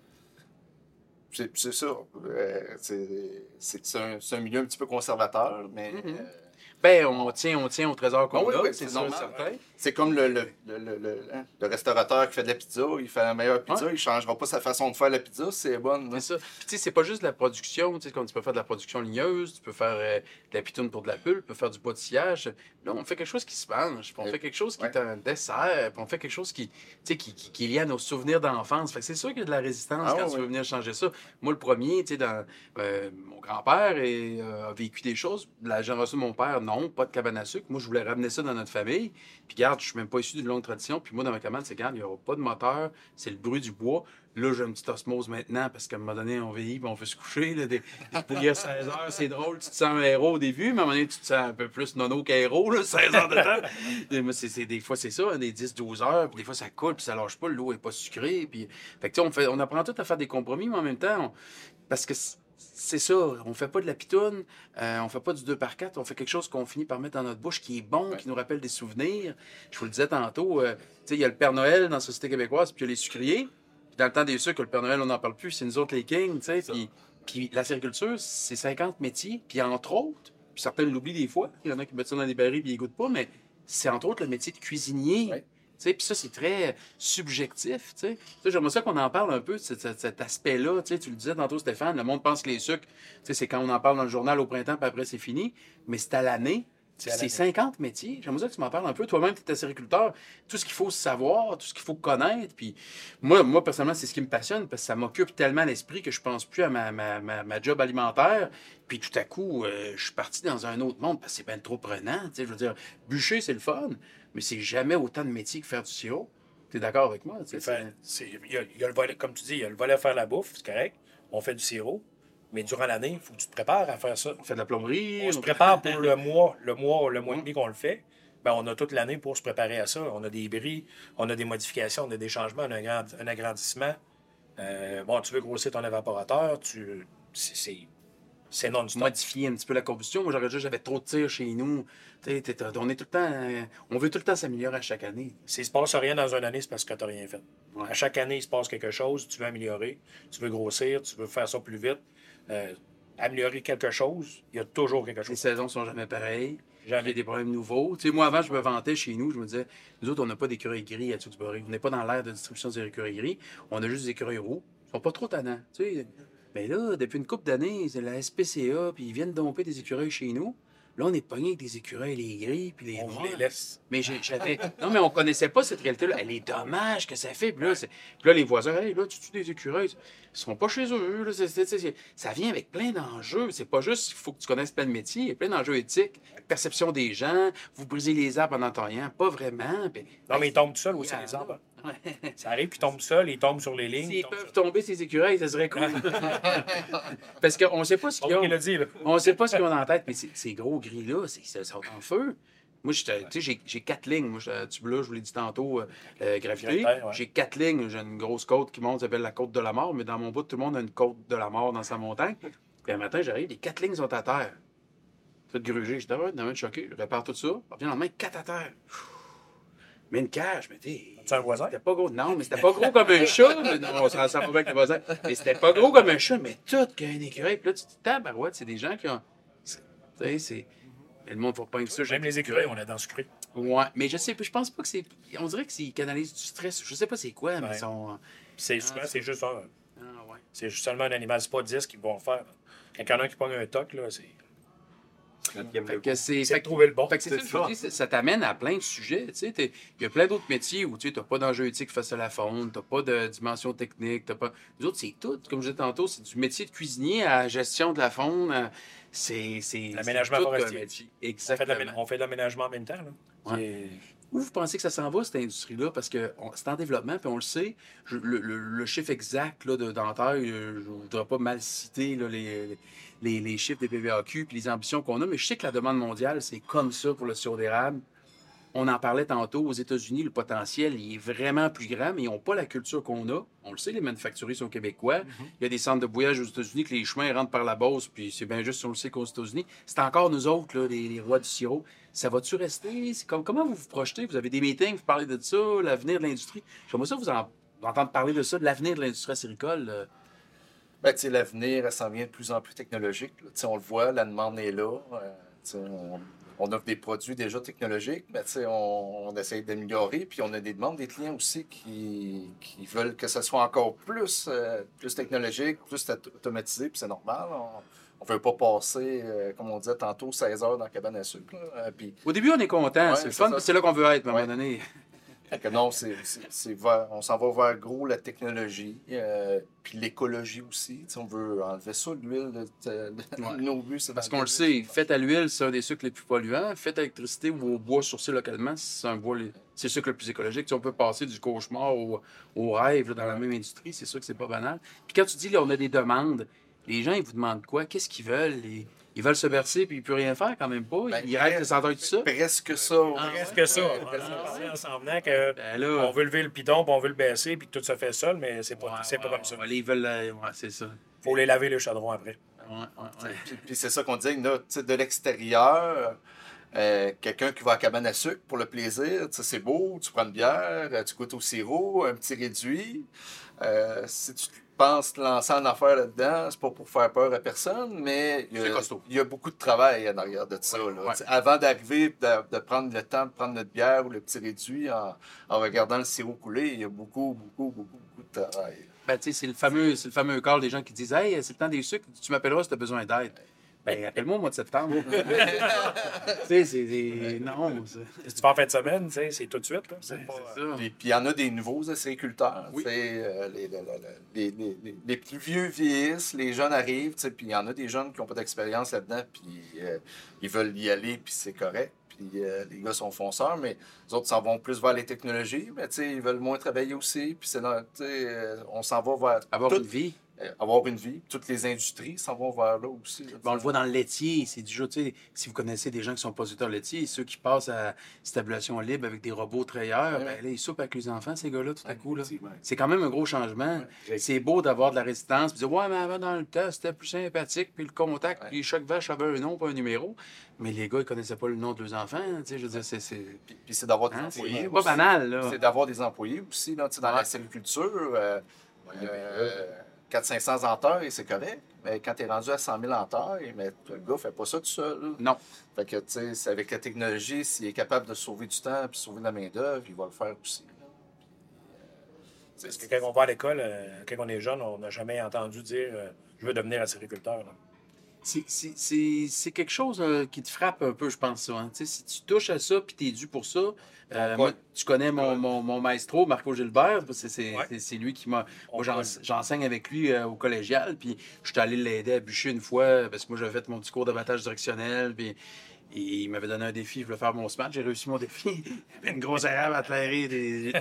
c'est, c'est ça. Euh, c'est, c'est, c'est, un, c'est un milieu un petit peu conservateur, mais Mhm. euh, Ben, on tient, on tient au trésor qu'on Ah oui, a, oui, c'est c'est sûr, normal. certain. c'est comme le, le, le, le, le- hein, le restaurateur qui fait de la pizza, il fait la meilleure pizza, Ouais. il ne changera pas sa façon de faire la pizza, c'est bonne. hein. C'est ça. Puis, tu sais, c'est pas juste de la production. Tu sais, comme tu peux faire de la production ligneuse, tu peux faire euh, de la pitoune pour de la pulpe, tu peux faire du bois de sillage. Là, on fait quelque chose qui se mange. Puis on Ouais. fait quelque chose qui Ouais. est un dessert. Puis on fait quelque chose qui, tu sais, qui, qui, qui est lié à nos souvenirs d'enfance. Fait que c'est sûr qu'il y a de la résistance Ah quand ouais, tu veux ouais. venir changer ça. Moi, le premier, tu sais, dans, euh, mon grand-père et, euh, a vécu des choses. La génération de mon père, non, pas de cabane à sucre. Moi, je voulais ramener ça dans notre famille. Puis, regarde, je suis même pas issu d'une longue tradition. Puis, moi, dans ma cabane, c'est regarde, il n'y aura pas de moteur. C'est le bruit du bois. Là, j'ai une petite osmose maintenant parce qu'à un moment donné, on vieillit puis on veut se coucher. Là, des... Il y a seize heures, c'est drôle. Tu te sens un héros au début, mais à un moment donné, tu te sens un peu plus nono qu'héros, là, seize heures de temps. Et moi, c'est, c'est- des fois, c'est ça, hein, des dix douze heures. Puis des fois, ça coule puis ça lâche pas. L'eau n'est pas sucrée. Puis... Fait que, tu sais, on, fait, on apprend tout à faire des compromis, mais en même temps, on- parce que c'est- c'est ça, on fait pas de la pitoune, euh, on fait pas du deux par quatre, on fait quelque chose qu'on finit par mettre dans notre bouche qui est bon, Ouais. qui nous rappelle des souvenirs. Je vous le disais tantôt, euh, tu sais, il y a le Père Noël dans la société québécoise, puis il y a les sucriers. Puis dans le temps des sucres, le Père Noël, on n'en parle plus, c'est nous autres les kings, tu sais. Ça. Puis, puis la sériculture, c'est cinquante métiers, puis entre autres, puis certains l'oublient des fois, il y en a qui mettent ça dans des barils puis ils goûtent pas, mais c'est entre autres le métier de cuisinier. Ouais. Tu sais, puis ça, c'est très subjectif. Tu sais. Tu sais, j'aimerais ça qu'on en parle un peu, de cet, cet- cet aspect-là. Tu sais, tu le disais tantôt, Stéphane, le monde pense que les sucres, tu sais, c'est quand on en parle dans le journal au printemps, puis après, c'est fini. Mais c'est à l'année. C'est à C'est l'année. cinquante métiers. J'aimerais ça que tu m'en parles un peu. Toi-même, tu es sériculteur. Tout ce qu'il faut savoir, tout ce qu'il faut connaître. Puis moi, moi, personnellement, c'est ce qui me passionne parce que ça m'occupe tellement l'esprit que je pense plus à ma, ma, ma, ma job alimentaire. Puis tout à coup, euh, je suis parti dans un autre monde parce que c'est bien trop prenant. Tu sais, je veux dire, bûcher, c'est le fun, mais c'est jamais autant de métiers que faire du sirop. Tu es d'accord avec moi? Tu sais, C'est fait- c'est- Il y, a, il y a le volet, comme tu dis, il y a le volet à faire la bouffe, c'est correct. On fait du sirop. Mais durant l'année, il faut que tu te prépares à faire ça. On fait de la plomberie. On se prépare pour le mois, le mois, le Mm. mois et demi qu'on le fait. Ben, on a toute l'année pour se préparer à ça. On a des bris, on a des modifications, on a des changements, on a un, grand- un agrandissement. Euh, bon, tu veux grossir ton évaporateur, tu... c'est, c'est, c'est non-stop. Modifier un petit peu la combustion. Moi, j'aurais dit, j'avais trop de tir chez nous. T'sais, t'es- on est tout le temps. euh, on veut tout le temps s'améliorer à chaque année. S'il se passe rien dans une année, c'est parce que tu n'as rien fait. Ouais. À chaque année, il se passe quelque chose, tu veux améliorer, tu veux grossir, tu veux faire ça plus vite. Euh, améliorer quelque chose, il y a toujours quelque Les chose. saisons sont jamais pareilles. Il y a Jamais. des problèmes nouveaux. Tu sais, moi, avant, je me vantais chez nous. Je me disais, nous autres, on n'a pas d'écureuils gris à Tewksbury. On n'est pas dans l'ère de distribution des écureuils gris. On a juste des écureuils roux. Ils sont pas trop tannants. Tu sais. Mais là, depuis une couple d'années, c'est la S P C A, puis ils viennent domper des écureuils chez nous. Là, on est pogné avec des écureuils, les gris, puis les On vous noirs. les laisse. Mais j'ai- j'avais. Non, mais on connaissait pas cette réalité-là. Elle est dommage que ça fait. Puis là, c'est- puis là, les voisins, hey, là, tu tues des écureuils. Ils sont pas chez eux. Là. C'est- c'est- c'est- Ça vient avec plein d'enjeux. C'est pas juste, il faut que tu connaisses plein de métiers. Il y a plein d'enjeux éthiques, perception des gens. Vous brisez les arbres en entendant. Pas vraiment. Puis- Non, mais ils tombent tout seuls aussi, Yeah. les arbres. Ouais. Ça arrive, puis ils tombent tout seuls, ils tombent sur les lignes. S'ils ils tombent peuvent sur- tomber, ces écureuils, ça serait cool. Parce qu'on sait pas ce C'est qu'ils pas ont. moi qui l'a dit, là. On sait pas ce qu'ils ont dans la tête, mais ces, ces gros gris-là, c'est- ils sont en feu. Moi, j'étais- tu sais, j'ai j'ai quatre lignes. Moi, j'étais à Tubular, je vous l'ai dit tantôt, euh, euh, gravité. Gravitaire, ouais. J'ai quatre lignes. J'ai une grosse côte qui monte, ça s'appelle la côte de la mort. Mais dans mon bout, tout le monde a une côte de la mort dans sa montagne. Puis un matin, j'arrive, les quatre lignes sont à terre. Tout grugé. J'étais vraiment choqué. Je répare tout ça. Je reviens le lendemain, quatre à terre. Mais une cage, mais t'es. C'est un voisin? C'était pas gros. Non, mais c'était pas gros comme un chat. Mais non, on s'en sent pas bien avec le voisin. Mais c'était pas gros comme un chat, mais tout qu'un écureuil. Puis là, tu te dis, tabarouette, c'est des gens qui ont. c'est- Tu sais, c'est. Mais le monde faut pas que ça. Même les écureuils, on est dans sucré. Ouais, mais je sais, je pense pas que c'est. On dirait que c'est canalisent du stress. Je sais pas c'est quoi, mais Ouais. ils sont. C'est souvent, c'est juste un. Ah, ouais. C'est juste seulement un animal, c'est pas dix qui vont le faire. Quand il y en a un qui pogne un toc, là, c'est. Fait que c'est. C'est fait de que- trouver le bon. Fait que c'est ça, C'est je vous ça. dis, ça, ça t'amène à plein de sujets. Tu sais, t'es- il y a plein d'autres métiers où tu n'as pas d'enjeux éthiques face à la faune, tu n'as pas de dimension technique, t'as pas. Nous autres, c'est tout. Comme je disais tantôt, c'est du métier de cuisinier à la gestion de la faune. à- C'est. c'est L'aménagement c'est tout un forestier. métier. On fait, de Exactement. l'amé- on fait de l'aménagement en même temps. Là. Ouais. C'est- Où vous pensez que ça s'en va, cette industrie-là? Parce que on- c'est en développement, puis on le sait. Je- le, le- le chiffre exact là, de dentaire, euh, je ne voudrais pas mal citer là, les, les, les chiffres des P V A Q puis les ambitions qu'on a, mais je sais que la demande mondiale, c'est comme ça pour le sirop d'érable. On en parlait tantôt, aux États-Unis, le potentiel il est vraiment plus grand, mais ils n'ont pas la culture qu'on a. On le sait, les manufacturiers sont québécois. Il y a des centres de bouillage aux États-Unis que les chemins rentrent par la Beauce, puis c'est bien juste si on le sait qu'aux États-Unis. C'est encore nous autres, là, les, les rois du sirop. Ça va-tu rester? C'est comme, comment vous vous projetez? Vous avez des meetings, vous parlez de ça, l'avenir de l'industrie. J'aimerais ça vous, en, vous entendre parler de ça, de l'avenir de l'industrie acéricole. euh. Ben, tu sais, l'avenir, elle s'en vient de plus en plus technologique. là. Tu sais, on le voit, la demande est là. Euh, tu sais, on, on offre des produits déjà technologiques, mais tu sais, on, on essaye d'améliorer. Puis on a des demandes des clients aussi qui, qui veulent que ça soit encore plus, euh, plus technologique, plus auto- automatisé. Puis c'est normal. On ne veut pas passer, euh, comme on disait tantôt, seize heures dans la cabane à sucre. là. Euh, puis Au début, on est content, Ouais, c'est le c'est fun, ça. puis c'est là qu'on veut être, à un Ouais. moment donné. Fait que non, c'est, c'est, c'est vers- on s'en va vers gros la technologie, euh, puis l'écologie aussi. Tu sais, on veut enlever ça, l'huile. de- de- Ouais. Nos buts, c'est Parce d'enlever qu'on le l'huile. sait, fait à l'huile, c'est un des sucres les plus polluants. Fait à l'électricité ou au bois sourcé localement, c'est un bois, les- c'est le sucre le plus écologique. Tu sais, on peut passer du cauchemar au, au rêve là, dans la même industrie, c'est sûr que c'est pas banal. Puis quand tu dis, là, on a des demandes, les gens, ils vous demandent quoi? Qu'est-ce qu'ils veulent? Ils, ils veulent se bercer puis ils ne peuvent rien faire quand même pas. Ben, ils rêvent de s'entendre tout ça. Presque ça. Presque ça. On en parlait en s'en venant que Ben là, on veut lever le piton, puis on veut le baisser, puis que tout se fait seul, mais c'est pas, ouais, c'est pas ouais, comme ça. ouais, ils veulent, euh, ouais, c'est ça. Faut les laver le chaudron après. Ouais, ouais, ouais. Puis, puis c'est ça qu'on dit, là, tu sais, de l'extérieur, euh, quelqu'un qui va à la cabane à sucre pour le plaisir, tu sais, c'est beau, tu prends une bière, euh, tu goûtes au sirop, un petit réduit. Euh, si tu penses te lancer en affaire là-dedans, c'est pas pour faire peur à personne, mais il y C'est a, costaud. il y a beaucoup de travail en arrière de ça. là. ouais. Tu sais, Avant d'arriver, de, de prendre le temps de prendre notre bière ou le petit réduit en, en regardant le sirop couler, il y a beaucoup, beaucoup, beaucoup, beaucoup de travail. Ben, tu sais, c'est le fameux, c'est le fameux call des gens qui disent, hey, c'est le temps des sucres, tu m'appelleras si tu as besoin d'aide. Ben, appelle-moi au mois de septembre. tu sais, c'est. c'est- Non, c'est Si tu vas en fin de semaine, tu sais, c'est tout de suite. Là. C'est pas, ça. Puis puis il y en a des nouveaux acériculteurs. Oui. tu sais, euh, les, les, les, les, les- les plus vieux vieillissent, les jeunes arrivent, tu sais, puis il y en a des jeunes qui n'ont pas d'expérience là-dedans, puis euh, ils veulent y aller, puis c'est correct. Puis euh, les gars sont fonceurs, mais les autres s'en vont plus vers les technologies, mais tu sais, ils veulent moins travailler aussi, puis c'est dans- tu sais, euh, on s'en va vers Avoir tout- une vie. euh, avoir une vie. Toutes les industries s'en vont vers là aussi. Là, Ben, on le voit dans le laitier, c'est déjà, tu sais, si vous connaissez des gens qui sont producteurs laitiers, ceux qui passent à stabulation libre avec des robots trayeurs, Ouais. ben là, ils soupent avec les enfants, ces gars-là, tout à Ouais, coup. Là. effectivement. C'est quand même un gros changement. Ouais. C'est beau d'avoir de la résistance, puis dire, ouais, mais avant, dans le temps, c'était plus sympathique, puis le contact, Ouais. puis chaque vache avait un nom, pas un numéro. Mais les gars, ils connaissaient pas le nom de leurs enfants, tu sais, je veux dire, c'est... c'est... Puis, puis c'est d'avoir des Hein, c'est employés. pas aussi. banal, là. C'est d'avoir des employés aussi. Là, tu sais, dans Ouais. la sériculture, euh, euh, quatre à cinq cents entailles, c'est correct. Mais quand tu es rendu à cent mille entailles, mais le gars ne fait pas ça tout seul. Là. Non. Fait que, tu sais, c'est avec la technologie, s'il est capable de sauver du temps et sauver de la main-d'œuvre, il va le faire aussi. Là. Puis, euh, Parce que quand on va à l'école, euh, quand on est jeune, on n'a jamais entendu dire euh, je veux devenir acériculteur. Là. C'est- C'est c'est- c'est quelque chose euh, qui te frappe un peu, je pense, ça. Hein. Tu sais, si tu touches à ça puis tu es dû pour ça, euh, Ouais. moi, tu connais mon, mon, mon maestro, Marco Gilbert, c'est c'est- Ouais. c'est- c'est lui qui m'a... On Moi, j'en- colle. j'enseigne avec lui euh, au collégial, puis je suis allé l'aider à bûcher une fois, parce que moi, j'avais fait mon petit cours d'abattage directionnel, puis il m'avait donné un défi, je voulais faire mon smart, j'ai réussi mon défi. Il y avait une grosse arabe à clairer. Des...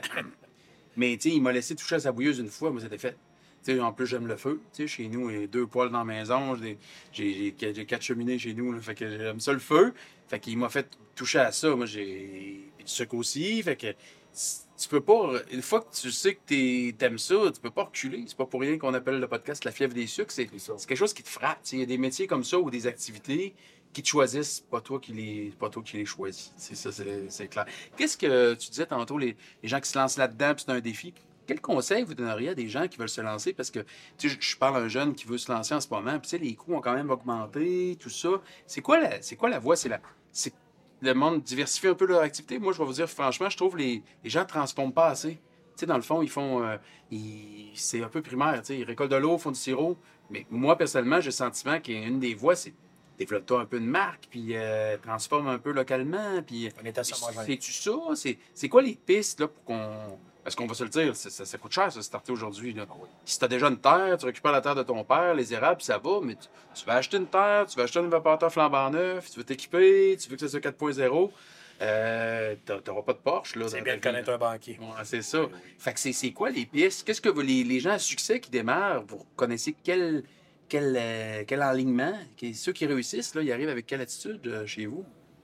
Mais tu sais, il m'a laissé toucher à sa bouilleuse une fois, moi, c'était fait. Tu sais, en plus, j'aime le feu. Tu sais, chez nous, il y a deux poêles dans la maison. J'ai j'ai- j'ai- j'ai quatre cheminées chez nous. Là, fait que j'aime ça le feu. Fait qu'il m'a fait toucher à ça. Moi, j'ai puis du sucre aussi. Fait que c- tu peux pas... Une fois que tu sais que t'es- t'aimes ça, tu peux pas reculer. C'est pas pour rien qu'on appelle le podcast La fièvre des sucres. C'est C'est ça. c'est quelque chose qui te frappe. Tu sais, il y a des métiers comme ça ou des activités qui te choisissent. C'est pas toi qui les, pas toi qui les choisis. C'est ça, c'est c'est clair. Qu'est-ce que tu disais tantôt, les, les gens qui se lancent là-dedans, puis c'est un défi? Quel conseil vous donneriez à des gens qui veulent se lancer? Parce que, tu sais, je je parle à un jeune qui veut se lancer en ce moment, puis tu sais, les coûts ont quand même augmenté, tout ça. C'est quoi la, c'est quoi la voie? C'est la, c'est le monde diversifie un peu leur activité. Moi, je vais vous dire, franchement, je trouve les, les gens ne transforment pas assez. Tu sais, dans le fond, ils font, euh, ils- c'est un peu primaire, tu sais, ils récoltent de l'eau, font du sirop. Mais moi, personnellement, j'ai le sentiment qu'une des voies, c'est développe-toi un peu de marque, puis euh, transforme un peu localement, puis... On est assez homogène. C'est-tu ça? C'est c'est quoi les pistes là, pour qu'on... Parce qu'on va se le dire, ça, ça- ça coûte cher, ça, starter aujourd'hui. Là. Si tu as déjà une terre, tu récupères la terre de ton père, les érables, ça va, mais tu, tu vas acheter une terre, tu vas acheter un évaporateur flambant neuf, tu veux t'équiper, tu veux que ça soit quatre point zéro, euh, t'a- t'auras pas de Porsche. Là, C'est dans bien de ta vie, connaître un banquier. là. Ouais, c'est ça. Fait que c'est c'est quoi les pistes? Qu'est-ce que vous- les, les gens à succès qui démarrent, vous connaissez quel, quel, euh, quel enlignement? Que- Ceux qui réussissent, là, ils arrivent avec quelle attitude euh, chez vous?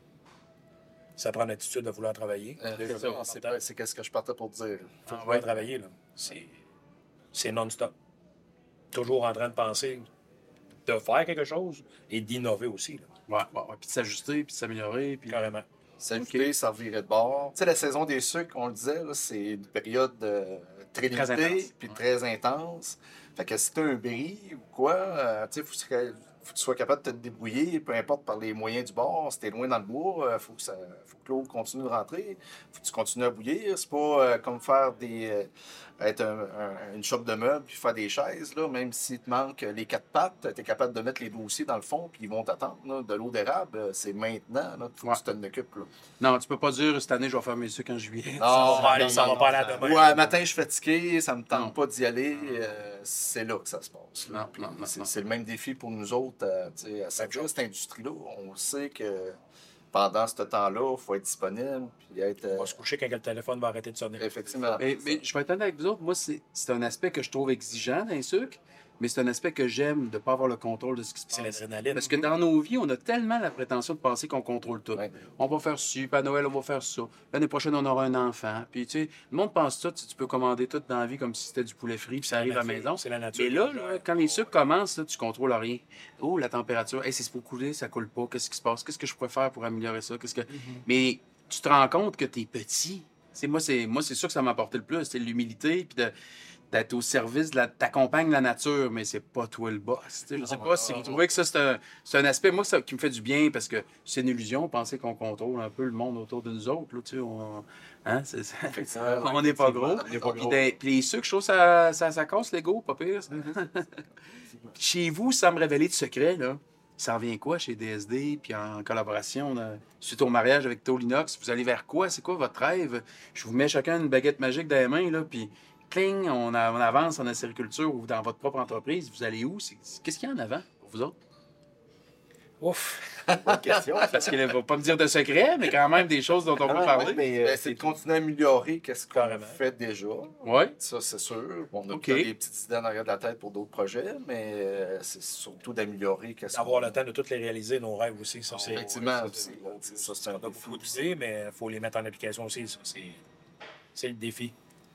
Ça prend l'attitude de vouloir travailler. Euh, Déjà, c'est en c'est partant. pas- c'est qu'est-ce que je partais pour dire. Faut Ah, vouloir ouais. travailler, là. C'est, c'est non-stop. Toujours en train de penser de faire quelque chose et d'innover aussi, là, Ouais, ouais, ouais. Puis de s'ajuster, puis de s'améliorer, puis... carrément. S'ajouter, ça revirait de bord. Tu sais, la saison des sucres, on le disait, là, c'est une période euh, très Très limitée intense. puis Ouais. très intense. Fait que si tu as un bris ou quoi, euh, tu sais, faut que tu sois- faut que tu sois capable de te débrouiller, peu importe par les moyens du bord. Si t'es loin dans le bois, euh, faut que ça, faut que l'eau continue de rentrer. Faut que tu continues à bouillir. C'est pas euh, comme faire des, euh, être un- un- une shop de meubles puis faire des chaises là. Même s'il te manque les quatre pattes, t'es capable de mettre les dossiers dans le fond puis ils vont t'attendre. là. De l'eau d'érable, euh, c'est maintenant. Là, faut Ouais. que tu t'en occupes. Là. Non, tu peux pas dire cette année, je vais faire mes sucres en juillet. Non, Ça va aller, non, ça non, va non, pas aller à ça- demain. Ouais, matin, je suis fatigué, ça me tente Non. pas d'y aller. euh, c'est là que ça se passe. là. Non, Puis non, non, c'est non. c'est le même défi pour nous autres euh, tu sais, à Même servir chose. cette industrie-là. On sait que pendant ce temps-là, il faut être disponible. Puis être. On euh, va se coucher quand le téléphone va arrêter de sonner. effectivement. Mais, mais je vais être honnête avec vous autres, moi, c'est c'est un aspect que je trouve exigeant dans les sucres, mais c'est un aspect que j'aime de ne pas avoir le contrôle de ce qui se C'est passe. l'adrénaline. Parce que dans nos vies, on a tellement la prétention de penser qu'on contrôle tout. Ouais. On va faire ci, puis à Noël, on va faire ça. L'année prochaine, on aura un enfant. Puis, tu sais, le monde pense ça, tu sais, tu peux commander tout dans la vie comme si c'était du poulet frit, puis ça arrive à la maison. C'est la nature. Mais là, là, quand les sucres commencent, là, tu contrôles rien. Oh, la température, hey, c'est pour couler, ça coule pas. Qu'est-ce qui se passe? Qu'est-ce que je pourrais faire pour améliorer ça? Qu'est-ce que... Mais tu te rends compte que tu es petit. C'est moi, c'est moi, c'est sûr que ça m'a apporté le plus, c'est l'humilité, puis de- d'être au service de la... T'accompagnes la nature, mais c'est pas toi le boss. tu sais. Je sais pas si vous trouvez que ça, c'est un, c'est un aspect, moi, ça, qui me fait du bien, parce que c'est une illusion, penser qu'on contrôle un peu le monde autour de nous autres. Là, tu sais, on... Hein, c'est- c'est- on n'est pas gros. On n'est pas Puis, gros. des- puis les sucres, je trouve que ça, ça, ça casse l'ego, pas pire. ça. Chez vous, sans me révéler de secret, là, ça revient quoi chez D S D, puis en collaboration, là, suite au mariage avec Tolinox, vous allez vers quoi? C'est quoi votre rêve? Je vous mets chacun une baguette magique dans les mains, là, puis cling, on, a- on avance en acériculture ou dans votre propre entreprise. Vous allez où? C'est- c'est- Qu'est-ce qu'il y a en avant pour vous autres? Ouf! Bonne question. ça. Parce qu'il ne va pas me dire de secret, mais quand même des choses dont on peut Ah, parler. ouais, mais, euh, Ben, c'est de continuer à améliorer ce qu'on Carrément. fait déjà. Ouais. Ça, c'est sûr. On a OK. peut-être des petites idées en arrière de la tête pour d'autres projets, mais euh, c'est surtout d'améliorer. qu'est-ce Avoir qu'on- le temps de toutes les réaliser, nos rêves aussi. Ça, c'est, Effectivement, ça, aussi. c'est- Ça, c'est un on a défi beaucoup aussi. d'idées, mais il faut les mettre en application aussi. Ça, c'est, c'est le défi.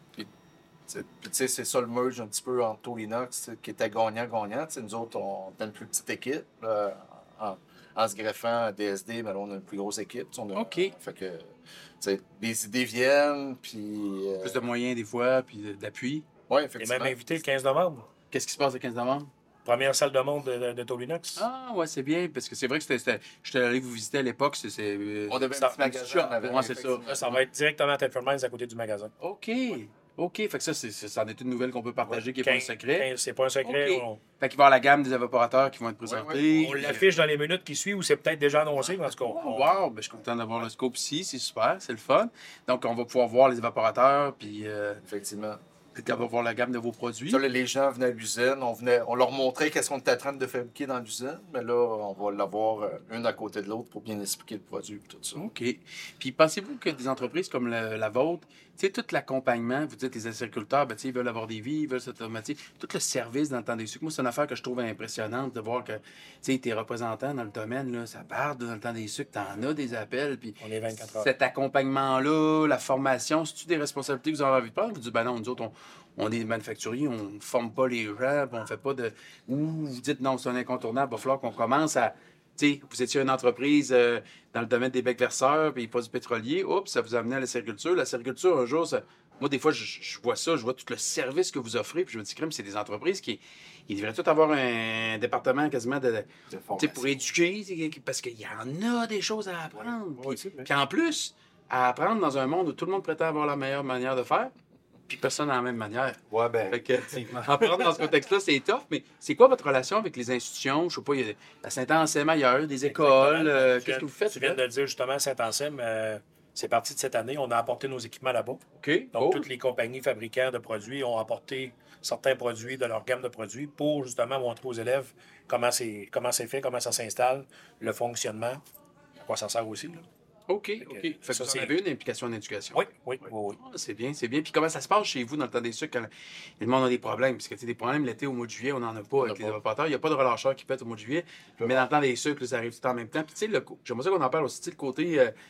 T'sais, Puis tu sais, c'est ça le merge un petit peu entre Tool Inox, t'sais, qui était gagnant-gagnant. T'sais, Nous autres, on était une plus petite équipe. Là, en, en se greffant à D S D, mais là, on a une plus grosse équipe. T'sais, On a, OK. Fait que t'sais, les idées viennent, puis... euh, Plus de moyens des fois, puis de- d'appui. ouais, Et effectivement. même invité le quinze novembre. Qu'est-ce qui se passe le quinze novembre? Première salle de monde de, de, de Tolinox. Ah, ouais, c'est bien, parce que c'est vrai que c'était. c'était- J'étais allé vous visiter à l'époque. C'est. c'est, euh, On devait Ça- un petit magasin en avant. Ouais, c'est ça. effectivement. Là, ça va être directement à Telford Mines à côté du magasin. OK. OK. Fait que ça, c'est, c'est- ça en est une nouvelle qu'on peut partager qui n'est pas un quinze secret. quinze c'est pas un secret. OK. On, Fait qu'il va y avoir la gamme des évaporateurs qui vont être présentés. on l'affiche dans les minutes qui suivent ou c'est peut-être déjà annoncé. Mais en tout cas, Oh, on- wow, ben, je suis content d'avoir le scope ici, c'est super, c'est le fun. Donc, on va pouvoir voir les évaporateurs, puis euh, Effectivement. peut-être qu'on va voir la gamme de vos produits. Ça, là, les gens venaient à l'usine, on, venait, on leur montrait qu'est-ce qu'on était en train de fabriquer dans l'usine, mais là, on va l'avoir euh, une à côté de l'autre pour bien expliquer le produit et tout ça. OK. Puis, pensez-vous que des entreprises comme le- la vôtre, tu sais, tout l'accompagnement, vous dites les agriculteurs, ben, tu sais, ils veulent avoir des vies, ils veulent s'automatiser. Tout le service dans le temps des sucres, moi, c'est une affaire que je trouve impressionnante de voir que, tu sais, tes représentants dans le domaine, là, ça part dans le temps des sucres, t'en as des appels, puis on est vingt-quatre heures. cet accompagnement-là, la formation, c'est-tu des responsabilités que vous avez envie de prendre? Vous dites, ben non, nous autres, on, on est manufacturiers, on ne forme pas les gens, puis on fait pas de. Ou vous dites, non, c'est un incontournable, il va falloir qu'on commence à. Tu sais, vous étiez une entreprise euh, dans le domaine des becs verseurs, puis pas du pétrolier. Oups, ça vous a amené à la sériculture. La sériculture, un jour, ça... moi, des fois, je, je vois ça, je vois tout le service que vous offrez, puis je me dis, crème, c'est des entreprises qui. Ils devraient tous avoir un département quasiment de. De Tu sais, formation. pour éduquer, c'est- parce qu'il y en a des choses à apprendre. Ouais, Puis- c'est vrai. puis en plus, à apprendre dans un monde où tout le monde prétend avoir la meilleure manière de faire, puis personne n'a la même manière. Ouais, ben, Fait que, apprendre dans ce contexte-là, c'est tough, mais c'est quoi votre relation avec les institutions? Je sais pas, il y a la Saint-Anselme ailleurs, des écoles, euh, Tu qu'est-ce que vous faites? Tu viens de le dire justement, Saint-Anselme, euh, c'est parti de cette année. On a apporté nos équipements là-bas. OK, Donc, cool. toutes les compagnies fabricants de produits ont apporté certains produits de leur gamme de produits pour justement montrer aux élèves comment c'est, comment c'est fait, comment ça s'installe, le fonctionnement, à quoi ça sert aussi. Là. OK, OK. Fait que ça, vous en c'est- avez une implication en éducation. Oui, oui, oui, oui. Ah, c'est bien, c'est bien. Puis comment ça se passe chez vous dans le temps des sucres quand le monde a des problèmes? Parce que tu sais, des problèmes l'été au mois de juillet, on n'en a pas avec a les pas. évaporateurs. Il n'y a pas de relâcheur qui pète au mois de juillet. Mais dans le temps des sucres, là, ça arrive tout en même temps. Puis tu sais, le co- j'aimerais ça qu'on en parle aussi, tu sais, le côté euh,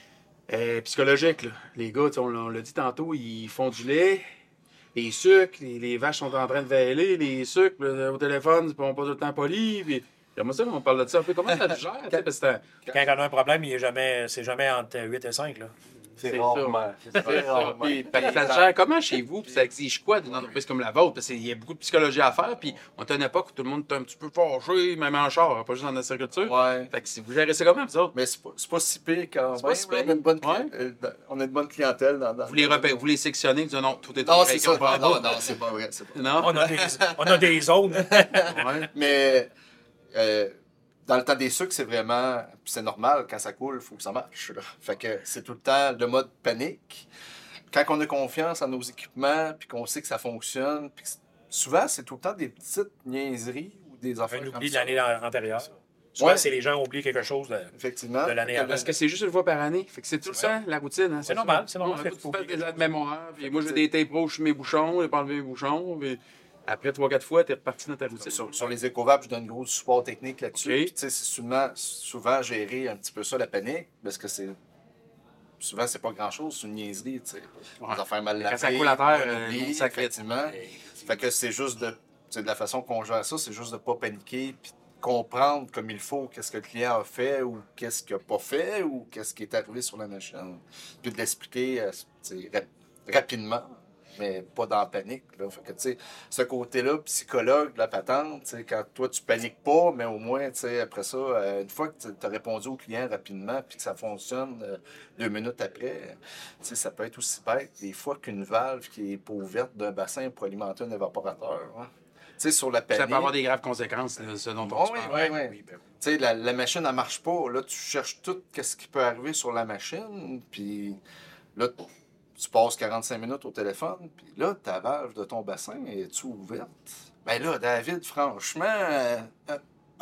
euh, psychologique. Là. Les gars, tu sais, on, l'a- on l'a dit tantôt, ils font du lait. Les sucres, les, les vaches sont en train de véler, les sucres, là, au téléphone, ils ne sont pas tout le temps polis. Puis j'aimerais ça qu'on parle de ça un peu. Comment ça se gère? tu sais, parce que c'est un- Quand on a un problème, il est jamais, c'est jamais entre huit et cinq. Là. c'est c'est rarement. C'est C'est très ça. rarement. Puis, fait que ça se gère comment chez vous? Puis ça exige quoi d'une entreprise comme la vôtre? Parce qu'il y a beaucoup de psychologie à faire. Puis on est à une époque où tout le monde est un petit peu fâché, même en char, pas juste dans la agriculture. Ouais. Fait que si vous gérez ça comment, vous autres? Mais c'est pas, c'est pas si pire quand C'est même. pas si pire. On a une bonne, cli- Ouais. euh, on a une bonne clientèle dans, dans Vous les, repé- vous les sectionnez, vous dites non, tout est Non, OK, c'est ça. on prend Non, pas. non, c'est pas vrai. C'est pas... Non? On a des, on a des zones. Ouais. Mais euh, dans le temps des sucres, c'est vraiment. Puis c'est normal, quand ça coule, il faut que ça marche. Là. Fait que c'est tout le temps le mode panique. Quand on a confiance en nos équipements, puis qu'on sait que ça fonctionne, puis que c'est- souvent, c'est tout le temps des petites niaiseries ou des affaires Un comme oubli de ça. l'année antérieure. Souvent, Ouais. c'est les gens oublient quelque chose de, Effectivement. de l'année avant. Parce que c'est juste une fois par année. Fait que c'est tout le temps la routine. Hein, C'est normal, c'est normal. On Fait a qu'il faut tout fait oublier des quelque aides de mémoire. Puis moi, j'ai des tapes rouges sur mes bouchons, j'ai pas enlevé mes bouchons. Puis après trois quatre fois, t'es reparti dans ta routine. Sur, sur les écovables, je donne un gros support technique là-dessus. OK. Puis, tu sais, c'est souvent, souvent gérer un petit peu ça, la panique, parce que c'est. Souvent, c'est pas grand-chose, c'est une niaiserie, tu sais. Ouais. Des affaires mal Quand ça lavées, coule à terre, on euh, oublie, ça crée. effectivement. Fait que c'est juste de. C'est de la façon qu'on gère ça, c'est juste de pas paniquer, puis de comprendre comme il faut qu'est-ce que le client a fait, ou qu'est-ce qu'il a pas fait, ou qu'est-ce qui est arrivé sur la machine. Puis de l'expliquer euh, tu sais, rap- rapidement, mais pas dans la panique. Là. Fait que, tu sais, ce côté-là, psychologue, la patente, tu sais, quand toi, tu paniques pas, mais au moins, tu sais, après ça, euh, une fois que tu as répondu au client rapidement, puis que ça fonctionne euh, deux minutes après, tu sais, ça peut être aussi bête, des fois, qu'une valve qui est pas ouverte d'un bassin pour alimenter un évaporateur. hein. Tu sais, sur la panique... Ça peut avoir des graves conséquences, là, ce dont on Oh, se oui, parle. oui, oui. Tu sais, la, la machine, elle marche pas. Là, tu cherches tout ce qui peut arriver sur la machine, puis là, tu passes quarante-cinq minutes au téléphone, puis là, ta valve de ton bassin, est-tu ouverte? Ben là, David, franchement, euh, euh, ah,